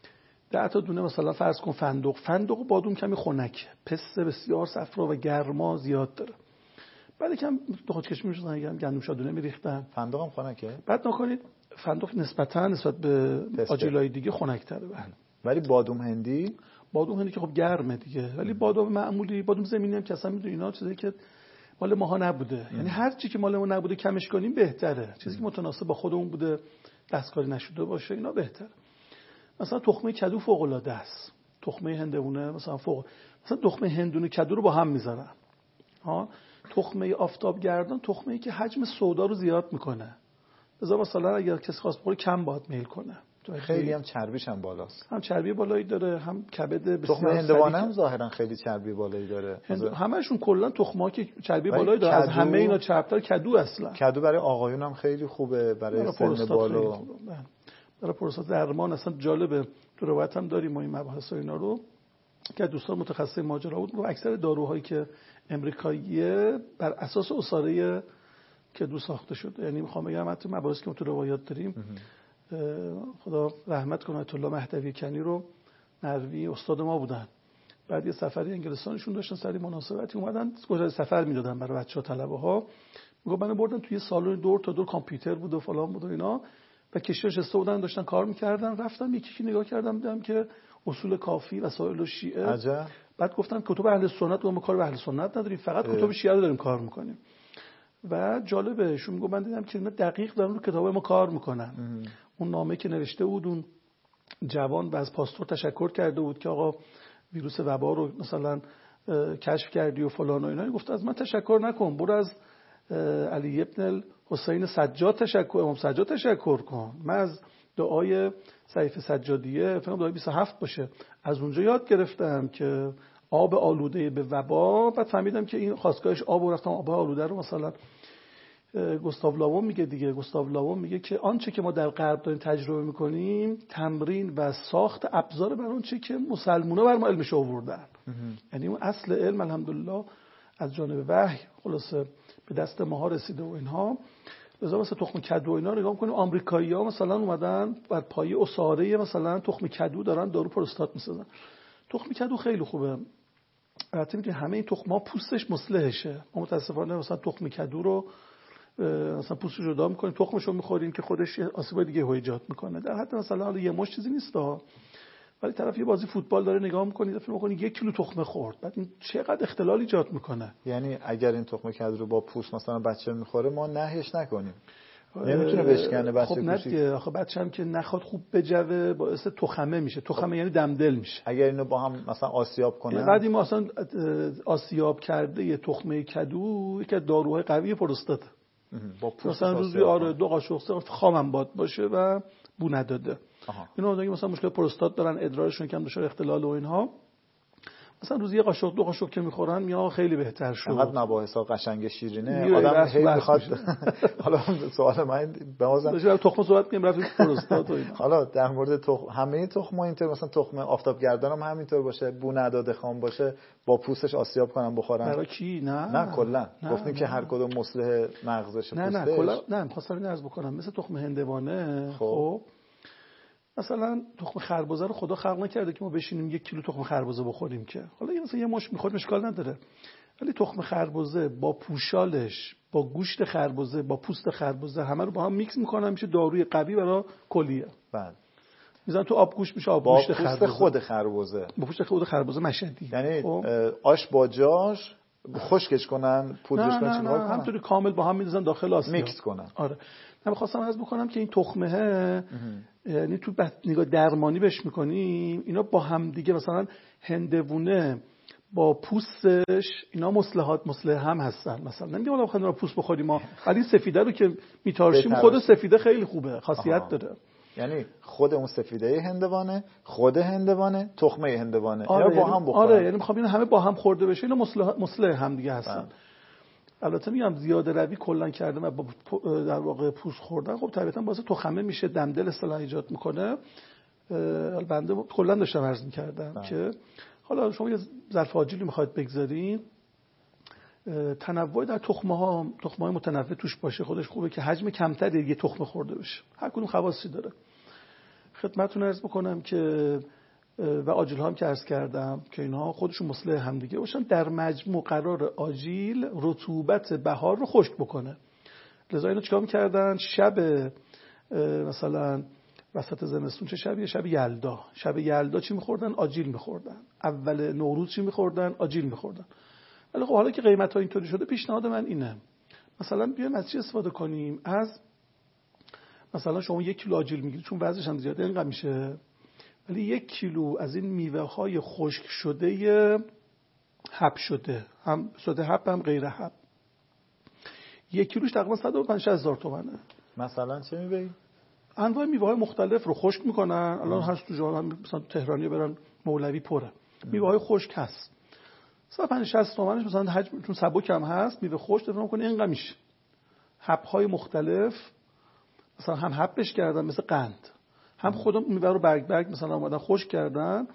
[SPEAKER 2] ده تا دونه مثلا فرض کن فندق فندق و بادوم کمی خنکه، پسته بسیار صفرا و گرما زیاد داره. بعد یکم خود کشمی می‌شدن، گندم شادونه می‌ریختن.
[SPEAKER 1] فندق هم خنکه؟
[SPEAKER 2] بعد نکنید فندق نسبتاً نسبت به آجیلای دیگه خنک‌تره. بله.
[SPEAKER 1] ولی بادوم هندی
[SPEAKER 2] بادوم هندی که خب گرمه دیگه، ولی بادوم معمولی، بادوم زمینی هم که اصلا می‌دونی اینا چیزایی که مال ماها نبوده. ام. یعنی هر چی که مال ما نبوده کمش کنیم بهتره. چیزی که متناسب با خودمون بوده، دستکاری نشده باشه، اینا بهتره. مثلا تخمه کدو فوق العاده است. تخمه هندونه مثلا فوق مثلا تخمه هندونه کدو رو با هم میذارن. ها، تخمه آفتابگردان تخمه‌ای که حجم سودا رو زیاد میکنه. بذار مثلا اگر کسی خواست بخوره کم باید میل کنه.
[SPEAKER 1] خیلی هم چربیش هم بالاست.
[SPEAKER 2] هم چربی بالایی داره، هم کبد بسیار.
[SPEAKER 1] تخمه هندوانه هم ظاهرا خیلی چربی بالایی داره.
[SPEAKER 2] هند... همشون کلا تخم‌ها که چربی بالایی داره. از همه اینا چربتر کدو اصلا.
[SPEAKER 1] کدو برای آقایون هم خیلی خوبه، برای سن بالا.
[SPEAKER 2] برای پروستات درمان اصلا جالبه. تو روایت هم داریم ما این مباحث و اینا رو که دوستان متخصص ماجرا بود، اکثر داروهایی که امریکاییه بر اساس عصاره کدو ساخته شده. یعنی میخوام بگم حتی مباحثی که ما تو روایات داریم، خدا رحمت کنه آیت الله مهدوی کنی رو نروی استاد ما بودن. بعد یه سفری انگلستانشون داشتن، سری مناسبتی اومدن گزارش سفر میدادن برای بچه‌ها طلبه‌ها. میگه من بردن توی سالن دور تا دور کامپیوتر بود و فلان بود و اینا و کشیش نشسته بودن داشتن کار میکردن. رفتم یکی یکی نگاه کردم دیدم که اصول کافی وسائل شیعه.
[SPEAKER 1] عجب.
[SPEAKER 2] بعد گفتم کتب اهل سنت ما کار به اهل سنت نداریم، فقط کتب شیعه رو داریم کار میکنیم. و جالبه شون میگم من دیدم که اینا دقیق دارن رو کتاب ما کار میکنن. ام. اون نامه که نوشته بود اون جوان از پاستور تشکر کرده بود که آقا ویروس وبا رو مثلا کشف کردی و فلان و اینا، گفت از من تشکر نکن، برو از علی ابن حسین سجاد تشکر امام سجاد تشکر کن. من از دعای سیف سجادیه فکر کنم دعای بیست و هفت باشه از اونجا یاد گرفتم که آب آلوده به وبا. بعد فهمیدم که این خواستگاهش آب و رفتم آب آلوده رو مثلا گوستاو لاوون میگه دیگه. گوستاو لاوون میگه که آنچه که ما در غرب داریم تجربه میکنیم تمرین و ساخت ابزار بر آنچه که مسلمونا بر ما علمش آوردن. یعنی اون اصل علم الحمدلله از جانب وحی خلاصه به دست ماها رسیده و اینها. لذا مثلا تخم کدو اینا نگاه می‌کنیم آمریکایی‌ها مثلا اومدن بر پایه عصاره مثلا تخم کدو دارن دارو پروستات می‌سازن. تخم کدو خیلی خوبه. البته می‌دونید همه این تخم‌ها پوستش مصلحشه. ما متأسفانه مثلا تخم کدو رو مثلا پوستش رو جدا می‌کنیم، تخمش رو می‌خوریم که خودش آسیبای دیگه ایجاد می‌کنه. در حد مثلا حالا یه مش چیزی نیستا. ولی طرف یه بازی فوتبال داره نگاه می‌کنید فکر می‌کنید یک کیلو تخمه خورد، بعد این چقدر اختلال ایجاد می‌کنه.
[SPEAKER 1] یعنی اگر این تخمه کدو رو با پوست مثلا بچه می‌خوره ما نهیش نکنیم، نمیتونه بشکنه بچه
[SPEAKER 2] خب کوچیک. خب آخه بچه هم که نخواد خوب بجوه باعث تخمه میشه. تخمه خب. یعنی دمدل میشه.
[SPEAKER 1] اگر اینو با هم مثلا آسیاب کنن،
[SPEAKER 2] بعدی ما اصلا آسیاب کرده یه تخمه کدو یک داروهای قوی پروستات
[SPEAKER 1] با پوست
[SPEAKER 2] مثلا روزی آره دو قاشق سه خامم باد باشه و بو نداده. اینا آدمی مثلا مشکل پروستات دارن، ادرارشون کم دچار اختلال و اینها، مثلا روزی یه قاشق دو قاشق که میخورن میگن خیلی بهتر شد.
[SPEAKER 1] فقط مباحث قشنگ شیرینه آدم هی میخواد. حالا سوال من به واسه
[SPEAKER 2] تخم صحبت می‌کنیم رفت پروستات و اینا.
[SPEAKER 1] حالا در مورد تخم همه تخم‌ها اینطور مثلا تخم آفتابگردان هم همینطور باشه، بو نداده خام باشه، با پوستش آسیاب کنن بخورن.
[SPEAKER 2] برای کی؟ نه
[SPEAKER 1] نه کلا گفتیم که هر کدوم مصلح مغزش
[SPEAKER 2] پوستش. نه نه کلا نه می‌خواستم اینو عرض بکنم مثل تخم هندوانه. خب مثلا تخم خربزه رو خدا خلق نکرده که ما بشینیم یک کیلو تخم خربزه بخوریم که حالا این مثلا یه مش میخوریم اشکال نداره، ولی تخم خربزه با پوشالش با گوشت خربزه با پوست خربزه همه رو با هم میکس میکنن میشه داروی قوی برای کلیه.
[SPEAKER 1] بله
[SPEAKER 2] میذارن تو آب گوشت میشه آب گوشت خربزه
[SPEAKER 1] با پوست خود خربزه
[SPEAKER 2] با پوست خود خربزه مشدی.
[SPEAKER 1] یعنی خب؟ آش با جاش خشکش کنن پودرش کنن چیکار کنن
[SPEAKER 2] همونطوری کامل با هم میذارن داخل آسیا
[SPEAKER 1] میکس کنن.
[SPEAKER 2] آره من می‌خواستم عرض بکنم که این تخمه یعنی تو نگاه درمانی بهش می‌کنیم اینا با هم دیگه مثلا هندوونه با پوستش اینا مصلحات مصلح هم هستن. مثلا نمیگم والا بخوایم پوست بخوریم ما، ولی سفیده رو که میتارشیم خود سفیده خیلی خوبه خاصیت آها. داره.
[SPEAKER 1] یعنی خود اون سفیده هندوانه خود هندوانه تخمه هندوانه
[SPEAKER 2] آره
[SPEAKER 1] اینا با
[SPEAKER 2] یعنی
[SPEAKER 1] هم بخورن.
[SPEAKER 2] آره یعنی می‌خوام اینا همه با هم خورده بشه اینا مصلح مصلح هم دیگه هستن. بند. البته میگم زیاده روی کلا کردن و در واقع پوست خوردن خب طبیعتا باعث تخمه میشه، دمدل اصطلاح ایجاد میکنه. بنده کلا داشتم عرض میکردم که حالا شما یه ظرف آجیلی میخواید بگذارین تنوع در تخمه ها تخمه های متنوع توش باشه خودش خوبه که حجم کمتری یه تخمه خورده بشه، هر کدوم خواصی داره. خدمتتون عرض بکنم که و آجیل ها هم که عرض کردم که اینها خودشون مصلح هم دیگه باشن، در مجموع قرار آجیل رطوبت بهار رو خشک بکنه. لذا اینا چیکار می‌کردن؟ شب مثلا وسط زمستون چه شبیه؟ شب یلدا. شب یلدا چی می‌خوردن؟ آجیل می‌خوردن. اول نوروز چی می‌خوردن؟ آجیل می‌خوردن. ولی خب حالا که قیمت‌ها اینطوری شده، پیشنهاد من اینه مثلا بیایم از چی استفاده کنیم؟ از مثلا شما یک کیلو آجیل میگیرید، چون وزنش هم زیاده اینقدر میشه، ولی یک کیلو از این میوه‌های خشک شده حب شده، هم شده حب هم غیر حب، یک کیلوش تقریبا صد و پنجاه هزار تومانه.
[SPEAKER 1] مثلا چه می‌بری؟
[SPEAKER 2] انواع میوه‌های مختلف رو خشک میکنن. الان هست تو جهان، مثلا تهرانی برن مولوی پره میوه‌های خشک هست، صد و پنجاه شصت تومانش مثلا حجم، چون سبک هم هست، میوه خشک دفعه میکنه اینقدر میشه. حب‌های مختلف مثلا هم حبش کردن مثل قند، هم خودم میوه رو برگ برگ مثلا اومدن خشک کردن،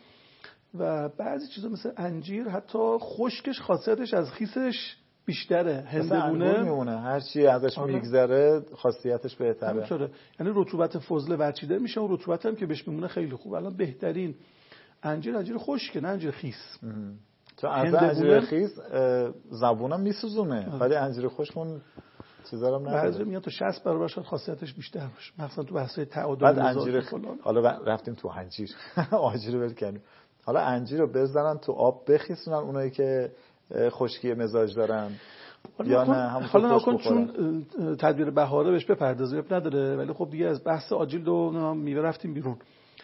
[SPEAKER 2] و بعضی چیزا مثل انجیر حتی خشکش خاصیتش از خیسش بیشتره، هندونه
[SPEAKER 1] میمونه، هر چی ازش میگذره خاصیتش بهتره.
[SPEAKER 2] همینطوره، یعنی رطوبت فضله ورچیده میشه، اون رطوبت هم که بهش میمونه خیلی خوب. الان بهترین انجیر انجیر خشکه، نه انجیر خیس.
[SPEAKER 1] تو از انجیر خیس زبونم میسوزونه، ولی انجیر خشک اون چیزا رو نداره.
[SPEAKER 2] بعضی میاد تو شصت برابر شاید خاصیتش بیشتر باشه، مثلا تو بحث تعادل.
[SPEAKER 1] بعد انجیر خ... حالا رفتیم تو انجیر آجیل رو ول کردیم، حالا انجیر رو بزنن تو آب بخیسونن اونایی که خشکی مزاج دارن یا نه همون
[SPEAKER 2] حالا نکن، چون تدبیر بهاره بهش بپردازیم نداره، ولی خب دیگه از بحث آجیل و میوه رفتیم بیرون.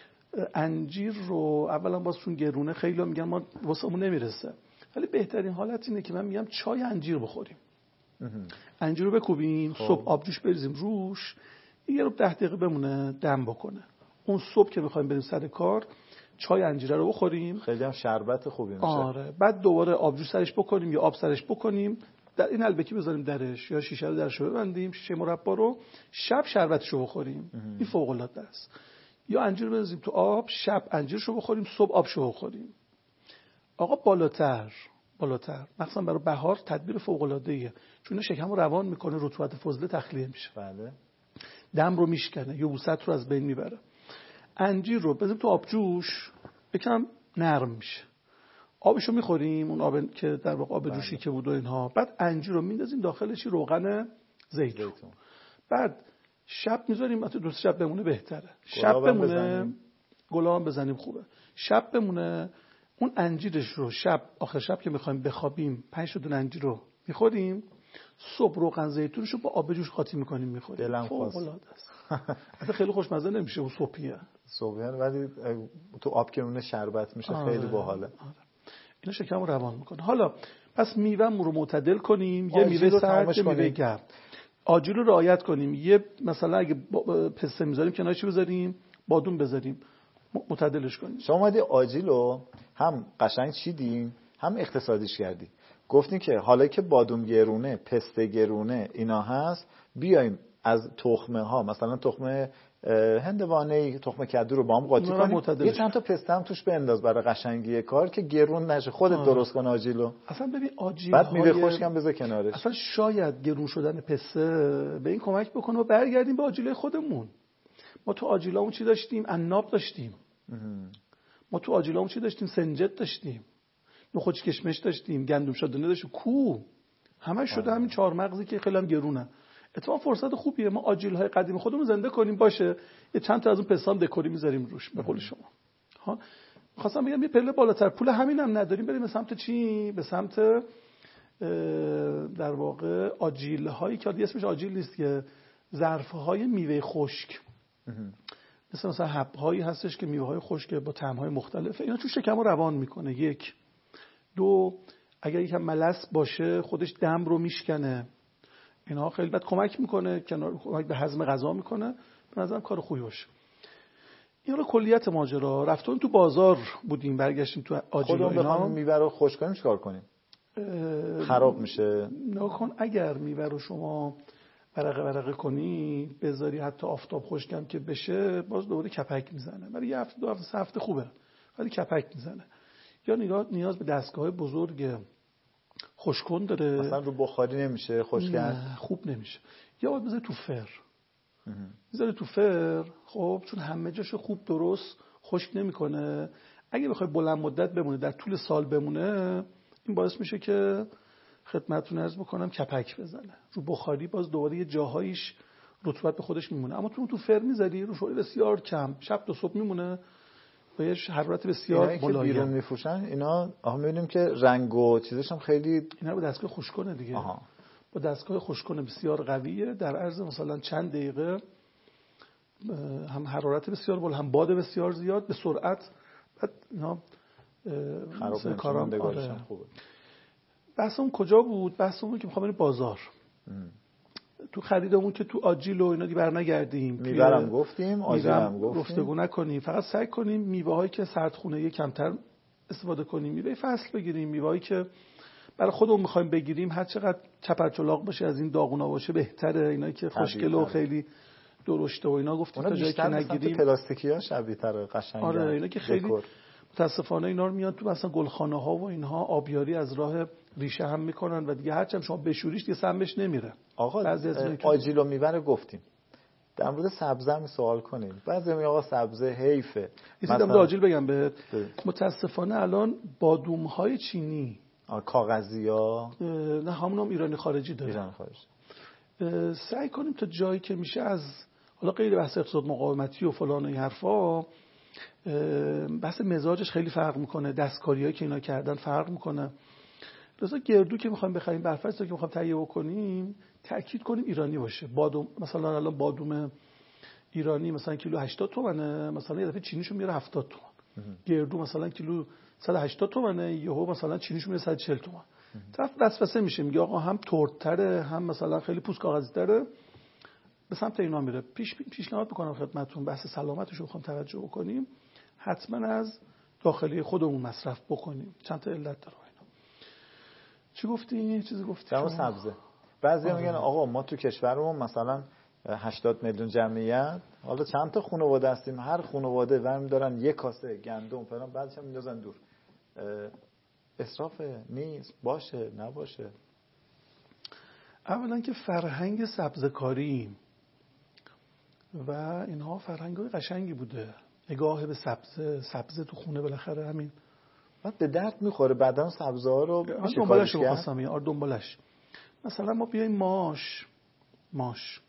[SPEAKER 2] انجیر رو اولا باز چون گرونه خیلی میگن ما واسمون نمیرسه، ولی بهترین حالت اینه که من میگم چای انجیر بخوریم. انجیر رو بکوبیم، صبح آبجوش بریزیم روش، یه رو ده دقیقه بمونه دم بکنه، اون صبح که میخوایم بریم سر کار چای انجیر رو بخوریم،
[SPEAKER 1] خیلی هم شربت خوبی میشه.
[SPEAKER 2] آره، بعد دوباره آبجوش سرش بکنیم یا آب سرش بکنیم، در این البکی بذاریم درش یا شیشه رو درش ببندیم، شیشه مربا رو، شب شربتشو بخوریم. اه. این فوق العاده است. یا انجیر رو بذاریم تو آب، شب انجیرشو بخوریم، صبح آبشو بخوریم. آقا بالاتر بالاتر مثلا برای بهار تدبیر فوق العاده ایه، چون شکم رو روان میکنه، رطوبت فضله تخلیه میشه،
[SPEAKER 1] بله،
[SPEAKER 2] دم رو میشکنه، یبوست رو از بین میبره. انجیر رو بذاریم تو آبجوش، یکم نرم میشه، آبشو میخوریم، اون آب که در واقع آب جوشی که بود و اینها، بعد انجیر رو میندازیم داخلش روغن زیتون, زیتون. بعد شب میذاریم، حتی دو سه شب بمونه بهتره، شب بمونه، گلاب بزنیم خوبه، شب بمونه، اون انجیرش رو شب آخر شب که میخوایم بخوابیم پنج تا دونه انجیر رو میخوریم، صبح روغن زیتونشو با آب جوش قاطی میکنیم میخوریم.
[SPEAKER 1] دلم خواست.
[SPEAKER 2] البته خیلی خوشمزه نمیشه اون صبحیه
[SPEAKER 1] صبحیه، ولی تو آب که اون شربت میشه. آره. خیلی باحاله. آره.
[SPEAKER 2] اینا شکم رو روان میکنه. حالا پس میوه‌مون رو معتدل کنیم، یه میوه سرد یه میوه گرم، آجیل رو رعایت کنیم، یه مثلا اگه پسته میذاریم کنارش بذاریم، بادوم بذاریم، معتدلش کنیم.
[SPEAKER 1] شما اومدی آجیل رو هم قشنگ چیدیم هم اقتصادیش کردی، گفتین که حالا که بادوم گرونه، پسته گرونه اینا هست، بیایم از تخمه ها مثلا تخمه هندوانه، تخمه کدو رو با هم قاطی کنیم، یه چند تا پسته هم توش بنداز برای قشنگی کار که گرون نشه، خودت آه. درست کن آجیلو.
[SPEAKER 2] اصلا ببین آجیل
[SPEAKER 1] بعد میوه خشکم بذار کنارش.
[SPEAKER 2] اصلا شاید گرون شدن پسته به این کمک بکنه و برگردیم به آجیل خودمون. ما تو آجیلامون چی داشتیم؟ عناب داشتیم. ما تو آجیلامون چی داشتیم؟ سنجد داشتیم. نخود کشمش داشتیم، گندم شادونه داشتیم، کو همه شده همین چهار مغزی که خیلی هم گرونه. اتفاقا فرصت خوبیه ما آجیل‌های قدیمی خودمون زنده کنیم، باشه یه چند تا از اون پستام دکوری می‌ذاریم روش به قول شما. ها خواستم بگم یه پله بالاتر، پول همینم نداریم، بریم به سمت چی؟ به سمت در واقع آجیل‌هایی که اسمش آجیل نیست، که ظرف‌های میوه خشک، مثل مثلا حب‌هایی هستش که میوه‌های خشک با طعم‌های مختلف، اینا تو شکم رو روان میکنه. یک دو اگر یکم ملس باشه خودش دم رو میشکنه، اینا خیلی بد کمک میکنه، کنار کمک به هضم غذا میکنه، به نظرم کار خوبی باشه. این رو کلیت ماجرا. رفتون تو بازار بودیم، برگشتیم تو آجیل و اینا.
[SPEAKER 1] خودمون بخوام میوه رو خشک کنیم چیکار کنیم؟ خراب میشه.
[SPEAKER 2] نکن اگر میوه رو شما ورقه ورقه کنی بذاری حتی آفتاب خشکم که بشه، باز دوباره کپک میزنه، ولی یه هفته دو هفته سه هفته خوبه، ولی کپک میزنه. یا نگاه نیاز به دستگاه بزرگ خشک‌کن داره،
[SPEAKER 1] مثلا رو بخاری نمیشه خشکن،
[SPEAKER 2] خوب نمیشه، یا باید بذاری تو فر. میذاری تو فر، خب چون همه جاشو خوب درست خشک نمیکنه، اگه بخوای بلند مدت بمونه، در طول سال بمونه، این باعث میشه که خدمتتون عرض بکنم کپک بزنه. رو بخاری باز دوباره یه جاهایش رطوبت به خودش میمونه، اما تو تو فر میذاری رو شعله بسیار کم، شب تا صبح میمونه با یه حرارت بسیار
[SPEAKER 1] ملایم. اینا که بیرون میفروشن اینا آها میبینیم که رنگ و چیزش هم خیلی،
[SPEAKER 2] اینا با دستگاه خشک‌کنه دیگه.
[SPEAKER 1] آها. با
[SPEAKER 2] دستگاه خشک‌کنه بسیار قویه، در عرض مثلا چند دقیقه هم حرارت بسیار بالا هم باد بسیار زیاد به سرعت بعد اینا
[SPEAKER 1] خراب نمیشه، ماندگاریش هم خوبه.
[SPEAKER 2] بحثمون کجا بود؟ بحثمون که میخوام بریم بازار. ام. تو خریدمون که تو آجیل و اینا دی برنگردیم،
[SPEAKER 1] میوه‌ام گفتیم، آجیل هم گفتیم،
[SPEAKER 2] گفتگو نکنیم، فقط سعی کنیم میوه‌هایی که سردخونه کمتر استفاده کنیم، میوه فصل بگیریم، میوه‌هایی که برای خودمون می‌خوایم بگیریم، هر چقدر چپرچلاق باشه از این داغونا باشه بهتره. اینایی که خوشگل و خیلی درشته و اینا گفتیم تا جایی که نگیریم،
[SPEAKER 1] پلاستیکی‌ها شبیه‌تر قشنگه.
[SPEAKER 2] آره اینا که خیلی متاسفانه اینا رو میاد تو مثلا گلخانه‌ها و اینها آبیاری از راه ریشه هم میکنن و دیگه هرچند شما بشوریش دیگه سمش نمیره.
[SPEAKER 1] آقا آجیل و میوه رو گفتیم، در مورد سبزه هم سوال کنیم. بعضی میگن آقا سبزه حیفه.
[SPEAKER 2] مثلا آجیل بگم به متاسفانه الان بادوم‌های چینی،
[SPEAKER 1] کاغذی‌ها،
[SPEAKER 2] نه همون هم ایرانی خارجی داره.
[SPEAKER 1] ایرانی خارجی.
[SPEAKER 2] سعی کنیم تا جایی که میشه از حالا غیر بحث اقتصاد مقاومتی و فلان و این حرفا، بحث مزاجش خیلی فرق میکنه، دستکاریایی که اینا کردن فرق میکنه. لذا گردو که میخوایم بخریم، برفرض که میخوایم تهیه بکنیم، تاکید کنیم ایرانی باشه. بادوم مثلا الان بادوم ایرانی مثلا کیلو هشتاد تومنه، مثلا یه دفعه چینیشو میاره هفتاد تومن. گردو مثلا کیلو صد و هشتاد تومنه، یهو مثلا چینیشو میاره صد و چهل تومن. طرف وسوسه میشه، میگه آقا هم ترتره هم مثلا خیلی پوست کاغذی تره، به سمت اینا میره. پیش پیشنهاد میکنم خدمتتون، بحث سلامتش رو بخوام توجه بکنیم، حتما از داخلی خودمون مصرف بکنیم. چند تا علت داره اینا. چی گفتی؟ چیزی گفتی؟
[SPEAKER 1] در سبزه. بعضیا میگن آقا ما تو کشورمون مثلا هشتاد میلیون جمعیت، حالا چند تا خانواده هستیم، هر خانواده ورم دارن یک کاسه گندم فلان، بعدش هم میندازن دور. اسراف نیست؟ باشه نباشه؟
[SPEAKER 2] اولا که فرهنگ سبزکاری و اینها فرهنگای قشنگی بوده، نگاه به سبزه، سبزه تو خونه بالاخره همین
[SPEAKER 1] بعد به درد میخوره، بعدن سبزه ها رو
[SPEAKER 2] میشه دنبالش رو بخواستم یار دنبالش. مثلا ما بیایم ماش ماش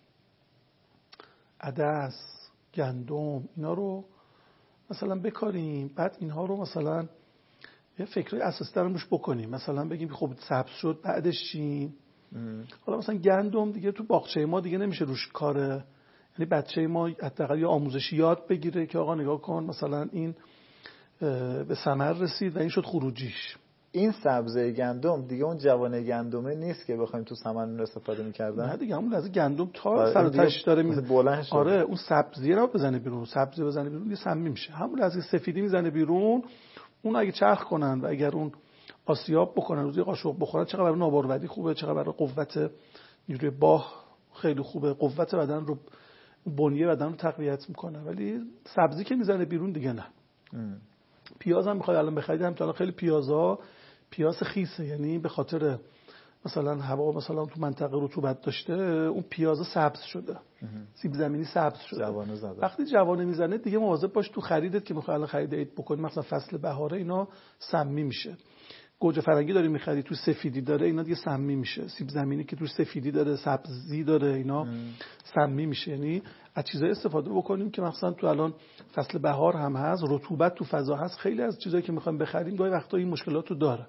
[SPEAKER 2] عدس گندم اینا رو مثلا بکاریم، بعد اینها رو مثلا یه فکری اساسی درمون روش بکنیم، مثلا بگیم خب سبز شد بعدش چی؟ حالا مثلا گندم دیگه تو باغچه ما دیگه نمیشه روش کاره، یعنی بچه ما حداقل یه آموزشی یاد بگیره که آقا نگاه کن مثلا این به ثمر رسید و این شد خروجیش.
[SPEAKER 1] این سبزه گندم دیگه اون جوانه گندمه نیست که بخوایم تو سمن استفاده می‌کردن.
[SPEAKER 2] نه دیگه همون از گندم تا سر و تهش داره می
[SPEAKER 1] بلند شد.
[SPEAKER 2] آره اون سبزیه رو بزنه بیرون، سبزی بزنه بیرون یه سمی میشه. همون از سفیدی میزنه بیرون، اون اگه چرخ کنن و اگر اون آسیاب بکنن، روزی قاشق بخورن، چقدر برای ناباروری خوبه، چقدر برای قوت نیروی باه خیلی خوبه، قوت بدن رو، بنیه بدن رو تقویت میکنه. ولی سبزی که میزنه بیرون دیگه نه. ام. پیاز هم میخوای الان بخرید، هم تا خیلی پیازا پیاز خیسه، یعنی به خاطر مثلا هوا مثلا تو منطقه رطوبت داشته، اون پیاز سبز شده، سیب زمینی سبز شده،
[SPEAKER 1] جوانه زده.
[SPEAKER 2] وقتی جوانه میزنه دیگه مواظب باش تو خریدت که میخوای الان خرید عید بکنی، مثلا فصل بهاره اینا سمی میشه. گوجه فرنگی داری میخری تو سفیدی داره، اینا دیگه سمی میشه. سیب زمینی که تو سفیدی داره سبزی داره، اینا سمی میشه. یعنی از چیزای استفاده بکنیم که مثلا تو الان فصل بهار هم هست، رطوبت تو فضا هست، خیلی از چیزایی که میخوایم بخریم گاهی وقتا این مشکلاتو داره.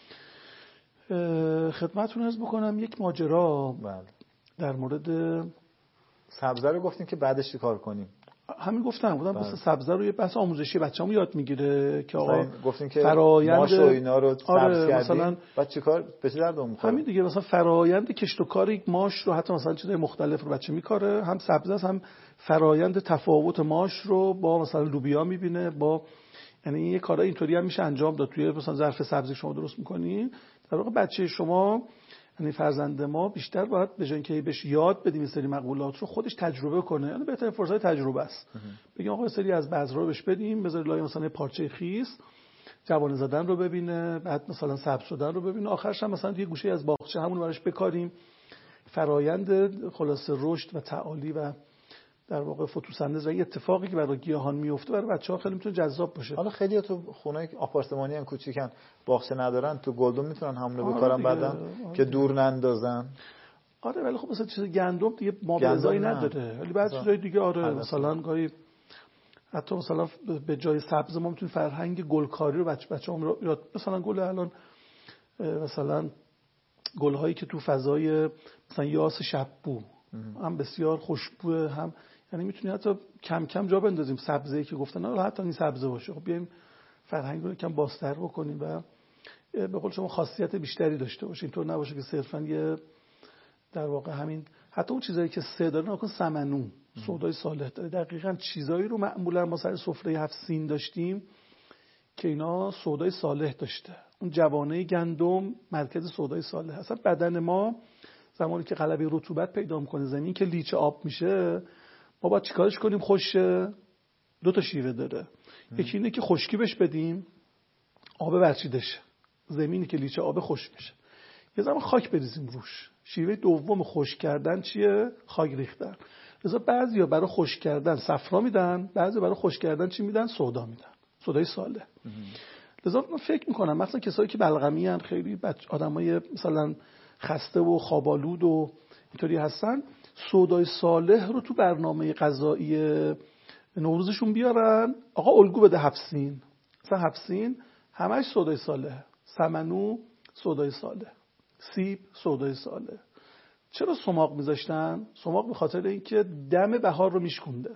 [SPEAKER 2] خدمتتون عرض بکنم یک ماجرا
[SPEAKER 1] بله.
[SPEAKER 2] در مورد
[SPEAKER 1] سبزه رو گفتیم که بعدش چیکار کنیم.
[SPEAKER 2] همین گفتم بودم بس سبزه رو یه بحث آموزشی بچه‌مو یاد میگیره که آقا
[SPEAKER 1] گفتیم که
[SPEAKER 2] فرایند
[SPEAKER 1] ماش و اینا رو سبز
[SPEAKER 2] آره
[SPEAKER 1] کردیم
[SPEAKER 2] مثلا
[SPEAKER 1] بعد چیکار به چه درد می‌خوره.
[SPEAKER 2] همین دیگه مثلا فرایند کشت و کار یک ماش رو حتی مثلا چیزای مختلف رو بچه میکاره، هم سبزه هم فرایند تفاوت ماش رو با مثلا لوبیا میبینه، با یعنی یه کارا اینطوری هم میشه انجام داد. توی مثلا ظرف سبزی شما درست می‌کنی، در واقع بچه شما یعنی فرزند ما بیشتر باید به جای اینکه بهش یاد بدیم این سری مقولات رو خودش تجربه کنه. یعنی بهترین فرصت تجربه است. بگیم آقا سری از بذرا رو بهش بدیم، بذار لای مثلا پارچه خیس جوانه زدن رو ببینه، بعد مثلا سبز شدن رو ببینه، آخرش هم مثلا یه گوشه از باغچه همون براش بکاریم. فرایند خلاصه رشد و تعالی و در واقع فتوسنتز و این اتفاقی که برای گیاهان میفته برای بچه‌ها خیلی میتونه جذاب باشه.
[SPEAKER 1] حالا خیلی‌ها تو خونه آپارتمانی ان کوچیکن، باغچه ندارن، تو گلدون میتونن حمله بکنن بعدن که دور نندازن.
[SPEAKER 2] آره ولی خب مثلا چیز گندم دیگه مابعضایی نداره، ولی بعضی چیزای دیگه آره مثلا گاهی حتی مثلا به جای سبز ما میتونیم فرهنگ گلکاری رو بچه بچه‌ها یاد، مثلا گل الان مثلا گل‌هایی که تو فضای مثلا یاس شببو هم بسیار خوشبوه، هم یعنی میتونی حتی کم کم جا بندازیم سبزه‌ای که گفتن نه حتی این سبزه باشه، خب بیایم فرهنگ رو کم بازتر بکنیم و به قول شما خاصیت بیشتری داشته باشه، اینطور نباشه که صرفاً یه در واقع همین حتی اون چیزایی که سه داره نکن سمنو سودای صالح داره، دقیقاً چیزایی رو معمولا ما سر سفره هفت سین داشتیم که اینا سودای صالح داشته. اون جوانه گندم مرکز سودای صالح. اصلا بدن ما زمانی که غلبه رطوبت پیدا میکنه، زمین که لیچ آب میشه، ما باید چیکارش کنیم خوش؟ دو تا شیوه داره. یکی اینه که خشکی بهش بدیم، آب برچیده شه، زمینی که لیچ آب خوش میشه. یه زمان خاک بریزیم روش. شیوه دوم خشک کردن چیه؟ خاک ریختن. لذا بعضیا برای خشک کردن صفرا میدن، بعضیا برای خشک کردن چی میدن؟ سودا میدن، سودای صالح. لذا من فکر میکنم مثلا کسایی که بلغمی ان، خیلی آدمای مثلا خسته و خوابالود و اینطوری هستن، سودای صالح رو تو برنامه غذایی نوروزشون بیارن. آقا الگو بده هفسین، مثلا هفسین همش سودای صالح، سمنو سودای صالح، سیب سودای صالح. چرا سماق میذاشتن؟ سماق به خاطر اینکه دم بهار رو میشکونده.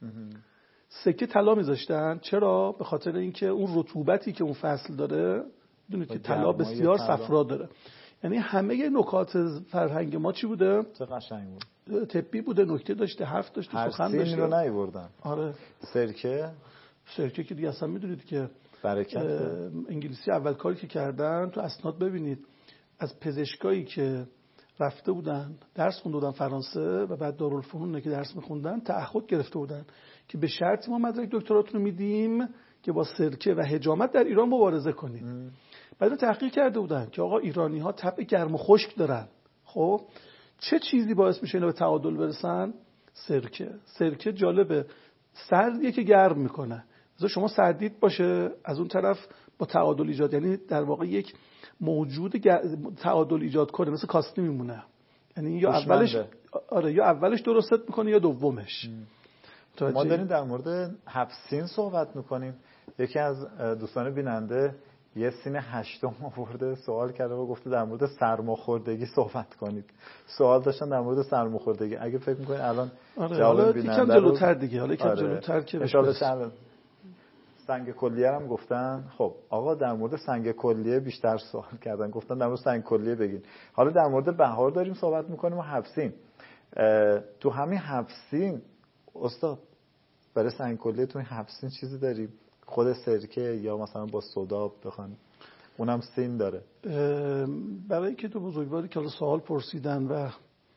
[SPEAKER 2] سکه طلا میذاشتن چرا؟ به خاطر اینکه اون رطوبتی که اون فصل داره، میدونید که طلا بسیار صفرا داره. یعنی همه نکات فرهنگ ما چی بوده؟
[SPEAKER 1] چه قشنگ بود.
[SPEAKER 2] طبی بوده، نکته داشته، حرف داشته، سخن داشته.
[SPEAKER 1] هر سین رو نیوردن.
[SPEAKER 2] آره.
[SPEAKER 1] سرکه
[SPEAKER 2] سرکه که دیگه اصلا میدونید که
[SPEAKER 1] برکت
[SPEAKER 2] انگلیسی اول کاری که کردن تو اسناد ببینید از پزشکایی که رفته بودن درس خونده بودن فرانسه و بعد دارالفنون که درس میخوندن تعهد گرفته بودن که به شرطی ما مدرک دکتراتون رو میدیم که با سرکه و حجامت در ایران مبارزه کنید. بعد تحقیق کرده بودن که آقا ایرانی ها طبع گرم و خشک دارن. خب چه چیزی باعث میشه اینا به تعادل برسن؟ سرکه. سرکه جالبه سردیه که گرم میکنه. مثلا شما سردید باشه از اون طرف با تعادل ایجاد، یعنی در واقع یک موجود تعادل ایجاد کنه، مثل کاستی میمونه. یعنی یا اولش آره یا اولش درستت میکنه یا دومش.
[SPEAKER 1] ما داریم در مورد هفسین صحبت میکنیم. یکی از دوستان بیننده یه سین هشتم آورده سوال کرده و گفته در مورد سرماخوردگی صحبت کنید. سوال داشتن در مورد سرماخوردگی. اگه فکر میکنید الان
[SPEAKER 2] آره
[SPEAKER 1] جواب بیننده
[SPEAKER 2] یکم جلوتر دیگه، حالا یکم آره. جلوتر که
[SPEAKER 1] اشاره سنگ کلیه هم گفتن. خب آقا در مورد سنگ کلیه بیشتر سوال کردن، گفتن در مورد سنگ کلیه بگین. حالا در مورد بهار داریم صحبت میکنیم و هفسین. تو همین هفسین استاد برای سنگ کلیه تو این هفسین چیزی داریم؟ خود سرکه یا مثلا با سودا بخوان؟ اونم سین داره.
[SPEAKER 2] برای اینکه تو بزرگواری که حالا سوال پرسیدن و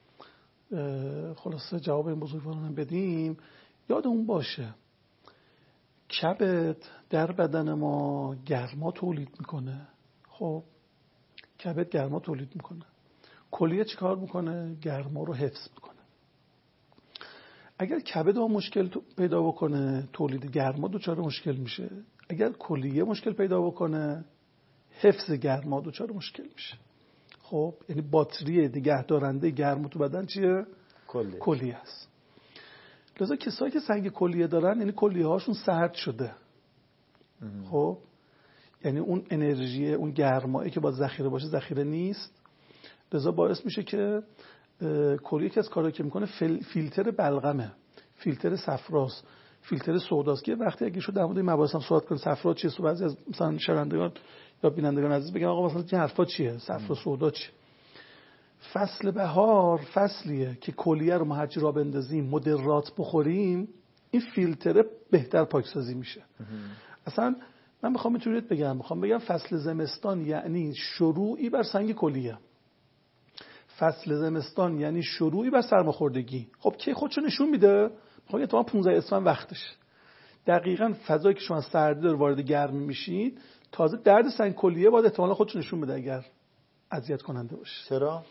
[SPEAKER 2] خلاصه جواب این بزرگواران بدیم، یادمون باشه کبد در بدن ما گرما تولید میکنه. خب کبد گرما تولید میکنه. کلیه چیکار میکنه؟ گرما رو حفظ میکنه. اگر کبد ما مشکل پیدا بکنه تولید گرما دچار مشکل میشه. اگر کلیه مشکل پیدا بکنه حفظ گرما دچار مشکل میشه. خب یعنی باتری نگهدارنده گرما تو بدن چیه؟
[SPEAKER 1] کلیه.
[SPEAKER 2] کلیه است. لذا کسایی که سنگ کلیه دارن یعنی کلیه هاشون سرد شده. خب یعنی اون انرژی اون گرمایی که باید ذخیره باشه ذخیره نیست. لذا باعث میشه که کلیه که از کارایی که میکنه فیلتر بلغمه، فیلتر صفراست، فیلتر سوداست که وقتی اگه شد در مورد این مباحث هم صحبت کنیم صفرا چیه، تو بعضی از مثلا شنوندگان یا بینندگان عزیز بگن آقا مثلا این حرفا چیه؟ صفرا سودا چیه؟ فصل بهار فصلیه که کلیه رو ما هرچی را بندازیم مدرات بخوریم این فیلتر بهتر پاکسازی میشه. اصلا من میخوام اینطوریت بگم، میخوام بگم فصل زمستان یعنی شروعی بر سنگ کلیه. فصل زمستان یعنی شروعی بر سرماخوردگی. خب کی خودشو نشون میده؟ میخوام تا پانزده اسفند وقتش. دقیقاً فضایی که شما سردی داره وارد گرمی میشید، تازه درد سنگ کلیه باید احتمالاً خودشو نشون بده اگر اذیت کننده باشه.
[SPEAKER 1] چرا؟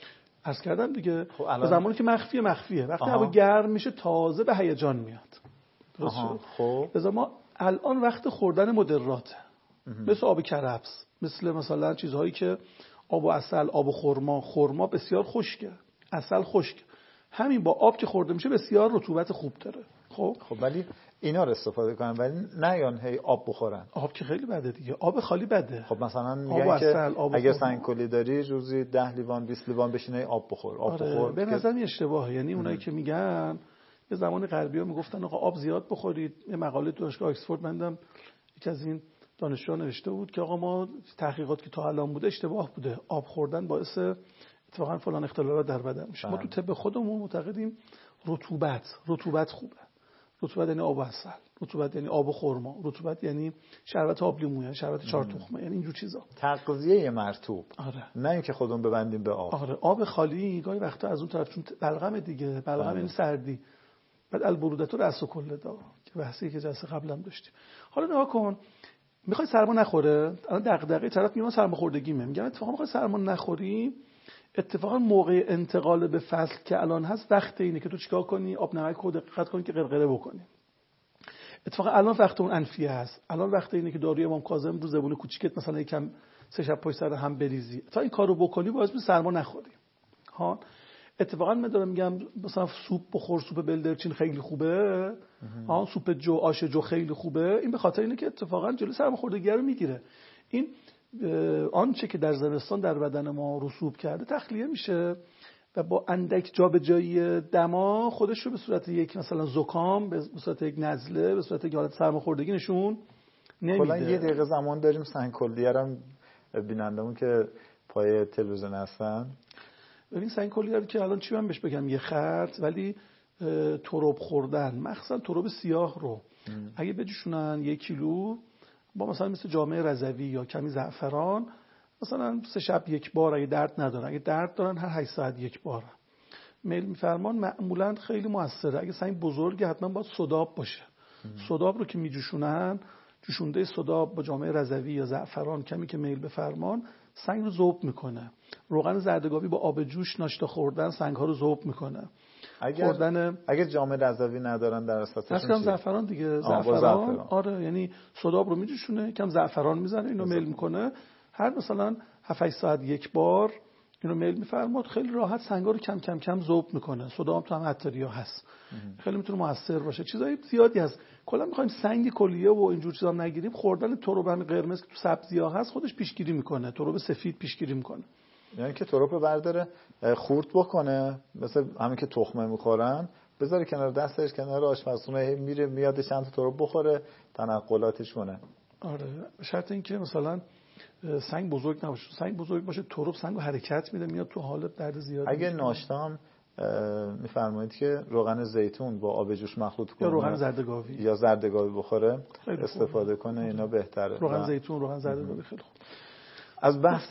[SPEAKER 2] عرض کردم دیگه.
[SPEAKER 1] خب الان...
[SPEAKER 2] به زمانی که مخفیه مخفیه، وقتی
[SPEAKER 1] آها.
[SPEAKER 2] هوا گرم میشه تازه به هیجان میاد. درست شد؟
[SPEAKER 1] خب
[SPEAKER 2] لذا ما الان وقت خوردن مدراته، مثل آب کرفس، مثل مثلا چیزهایی که آب و عسل، آب و خرما. خرما بسیار خشکه، عسل خشک، همین با آب که خورده میشه بسیار رطوبت خوب داره. خب
[SPEAKER 1] خب ولی اینا رو استفاده کنن، ولی نه یان هی آب بخورن.
[SPEAKER 2] آب که خیلی بده دیگه، آب خالی بده.
[SPEAKER 1] خب مثلا میگن که اگه سنگکلی داری روزی ده لیوان بیست لیوان بشینه آب بخور. آب
[SPEAKER 2] آره
[SPEAKER 1] بخور
[SPEAKER 2] به نظر من اشتباهه. یعنی اونایی که میگن یه زمان غربی‌ها میگفتن آقا آب زیاد بخورید. یه مقاله تو دانشگاه آکسفورد مندم یکی از این دانشجوها نوشته بود که آقا ما تحقیقات که تا الان بوده اشتباه بوده، آب خوردن باعث اتفاقا فلان اختلالات در بدن میشه. ما تو طب خودمون معتقدیم رطوبت رطوبت خوبه. رطوبت یعنی آب و عسل، رطوبت یعنی آب و خرما، رطوبت یعنی شربت آب لیمو، شربت چهار تخمه، یعنی اینجور چیزا.
[SPEAKER 1] تغذیه مرطوب.
[SPEAKER 2] آره.
[SPEAKER 1] نه اینکه خودمون ببندیم به آب.
[SPEAKER 2] آره آب خالی گاهی وقتا از اون طرف چون بلغم دیگه، بلغم یعنی سردی. بعد البرودت و رأس کله دا که بحثی که جلسه قبلم داشتیم. حالا نگاه کن، میخوای سرما نخوره؟ الان دغدغه طرف میگه من سرماخوردگیمه، میگم اتفاقا میخوای سرما نخوری، اتفاقا موقع انتقال به فصل که الان هست وقت اینه که تو چیکار کنی؟ آب نمک خود دقت کنی که قرقره بکنی. اتفاقا الان وقت اون انفیه هست. الان وقت اینه که داروی امام کاظم رو زبون کوچیکت مثلا یکم سه شب پشت سر هم بریزی تا این کارو بکنی باعث میشه سرما نخوری. ها اتفاقا من دارم میگم مثلا سوپ بخور، سوپ بلدرچین خیلی خوبه، ها سوپ جو، آش جو خیلی خوبه. این به خاطر اینه که اتفاقا جلوی سرماخوردگی رو میگیره. این آنچه که در زمستان در بدن ما رسوب کرده تخلیه میشه و با اندک جابجایی دما خودش رو به صورت یک مثلا زکام، به صورت یک نزله، به صورت یک حالت سرماخوردگی نشون نمیده.
[SPEAKER 1] کلا یه دقیقه زمان داریم سنگ کلیه رو بینندمون که پای تلویزیون هستن.
[SPEAKER 2] ببین سنگ کلیه رو که الان چی من بهش بگم یه خرد، ولی تراب خوردن مخصوصا تراب سیاه رو ام. اگه بجوشونن یک کیلو با مثلا مثل جامعه رضوی یا کمی زعفران مثلا سه شب یک بار، اگه درد ندارن، اگه درد دارن هر هشت ساعت یک بار میل میفرمان، معمولا خیلی موثره. اگه سنگ بزرگه حتما باید سداب باشه. سداب رو که میجوشونن، جوشونده سداب با جامعه رضوی یا زعفران کمی که میل بفرمان سنگ رو ذوب میکنه. روغن زردگاوی با آب جوش ناشتا خوردن سنگ ها رو ذوب میکنه.
[SPEAKER 1] اگر
[SPEAKER 2] خوردن
[SPEAKER 1] اگر جامعه رضوی ندارن در اساسش
[SPEAKER 2] کم زعفران دیگه، زعفران. زعفران آره، یعنی سداب رو میجوشونه، کم زعفران میزنه، اینو میل میکنه، هر مثلا هفت هشت ساعت یک بار اینو میل میفرماد، خیلی راحت سنگا رو کم کم کم ذوب میکنه. سداب تو هم عطریا هست، خیلی میتونه موثر باشه. چیزای زیادی هست. کلا میخوایم سنگ کلیه و اینجور چیزا نگیریم. خوردن تربن قرمز که تو سبزی‌ها هست خودش پیشگیری میکنه، ترب سفید پیشگیری میکنه.
[SPEAKER 1] یعنی که ترب برداره خورد بکنه، مثل همین که تخمه میخورن، بذاره کنار دستش کنار آشپزخونه، میره میاد چند تا ترب بخوره، تنقلاتش کنه.
[SPEAKER 2] آره، شرط این که مثلا سنگ بزرگ نباشه. سنگ بزرگ باشه ترب سنگو حرکت میده، میاد تو حال درد زیاد.
[SPEAKER 1] اگه ناشتا هم میفرمایید که روغن زیتون با آب جوش مخلوط کنه
[SPEAKER 2] یا روغن زردگاوی
[SPEAKER 1] یا زردگاوی بخوره استفاده کنه، اینا بهتره.
[SPEAKER 2] روغن زیتون، روغن زردگاوی خیلی خوب.
[SPEAKER 1] از بحث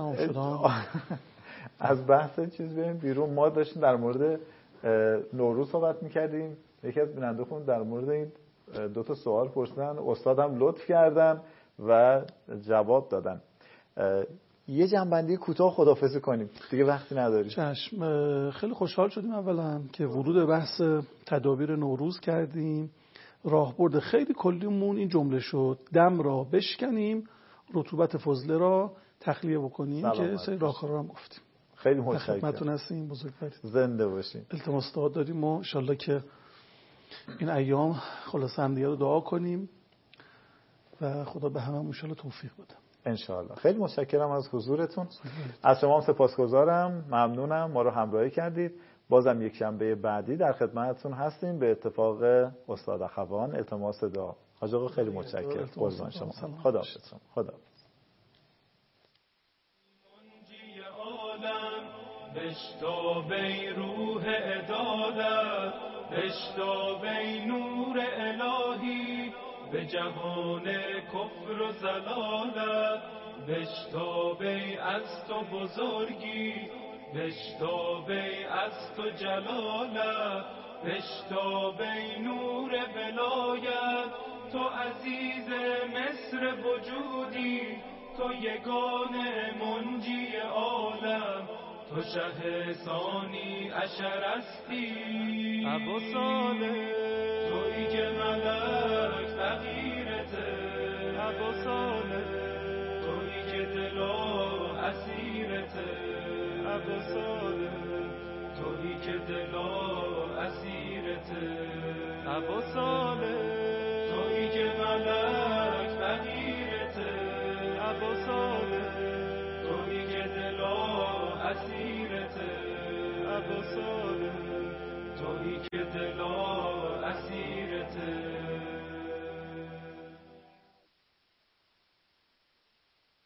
[SPEAKER 1] از بحث چیز بریم بیرون. ما داشتیم در مورد نوروز صحبت میکردیم، یکی از بینندگان در مورد این دو تا سوال پرسیدن، استادم لطف کردن و جواب دادن. یه جنبندی کوتاه خداحافظی کنیم دیگه، وقتی نداریم.
[SPEAKER 2] چشم. خیلی خوشحال شدیم اولا که ورود بحث تدابیر نوروز کردیم. راهبرد خیلی کلیمون این جمله شد: دم را بشکنیم، رطوبت فضله را تخلیه بکنیم، که سری راهکارا هم گفتیم.
[SPEAKER 1] خیلی متشکرم.
[SPEAKER 2] خدمتتون هستیم. بزرگوارید.
[SPEAKER 1] زنده باشین.
[SPEAKER 2] التماس دعا داریم و ان شاءالله که این ایام خلاص هم دیگه رو دعا کنیم و خدا به همه ان شاءالله توفیق بده.
[SPEAKER 1] ان شاءالله. خیلی متشکرم از حضورتون. از شما هم سپاسگزارم. ممنونم ما رو همراهی کردید. بازم یک شنبه بعدی در خدمتتون هستیم به اتفاق استاد اخوان. التماس دعا. حاج آقا خیلی متشکرم. قربان شما. خدا حافظ. خدا.
[SPEAKER 3] بشتابی روح عدالت، بشتابی نور الهی به جهان کفر و ضلالت، بشتابی از تو بزرگی، بشتابی از تو جلالت، بشتابی نور ولایت، تو عزیز مصر وجودی، تو یگان منجی عالم، تو شه ثانی اشرستی ابا صالح تویی که ملک فقیرته ابا صالح تویی که دل و اسیرته ابا صالح تویی که دل و اسیرته ابا صالح تویی که ملک فقیرته ابا صالح تویی که دل و اسیرته ابا صالح تویی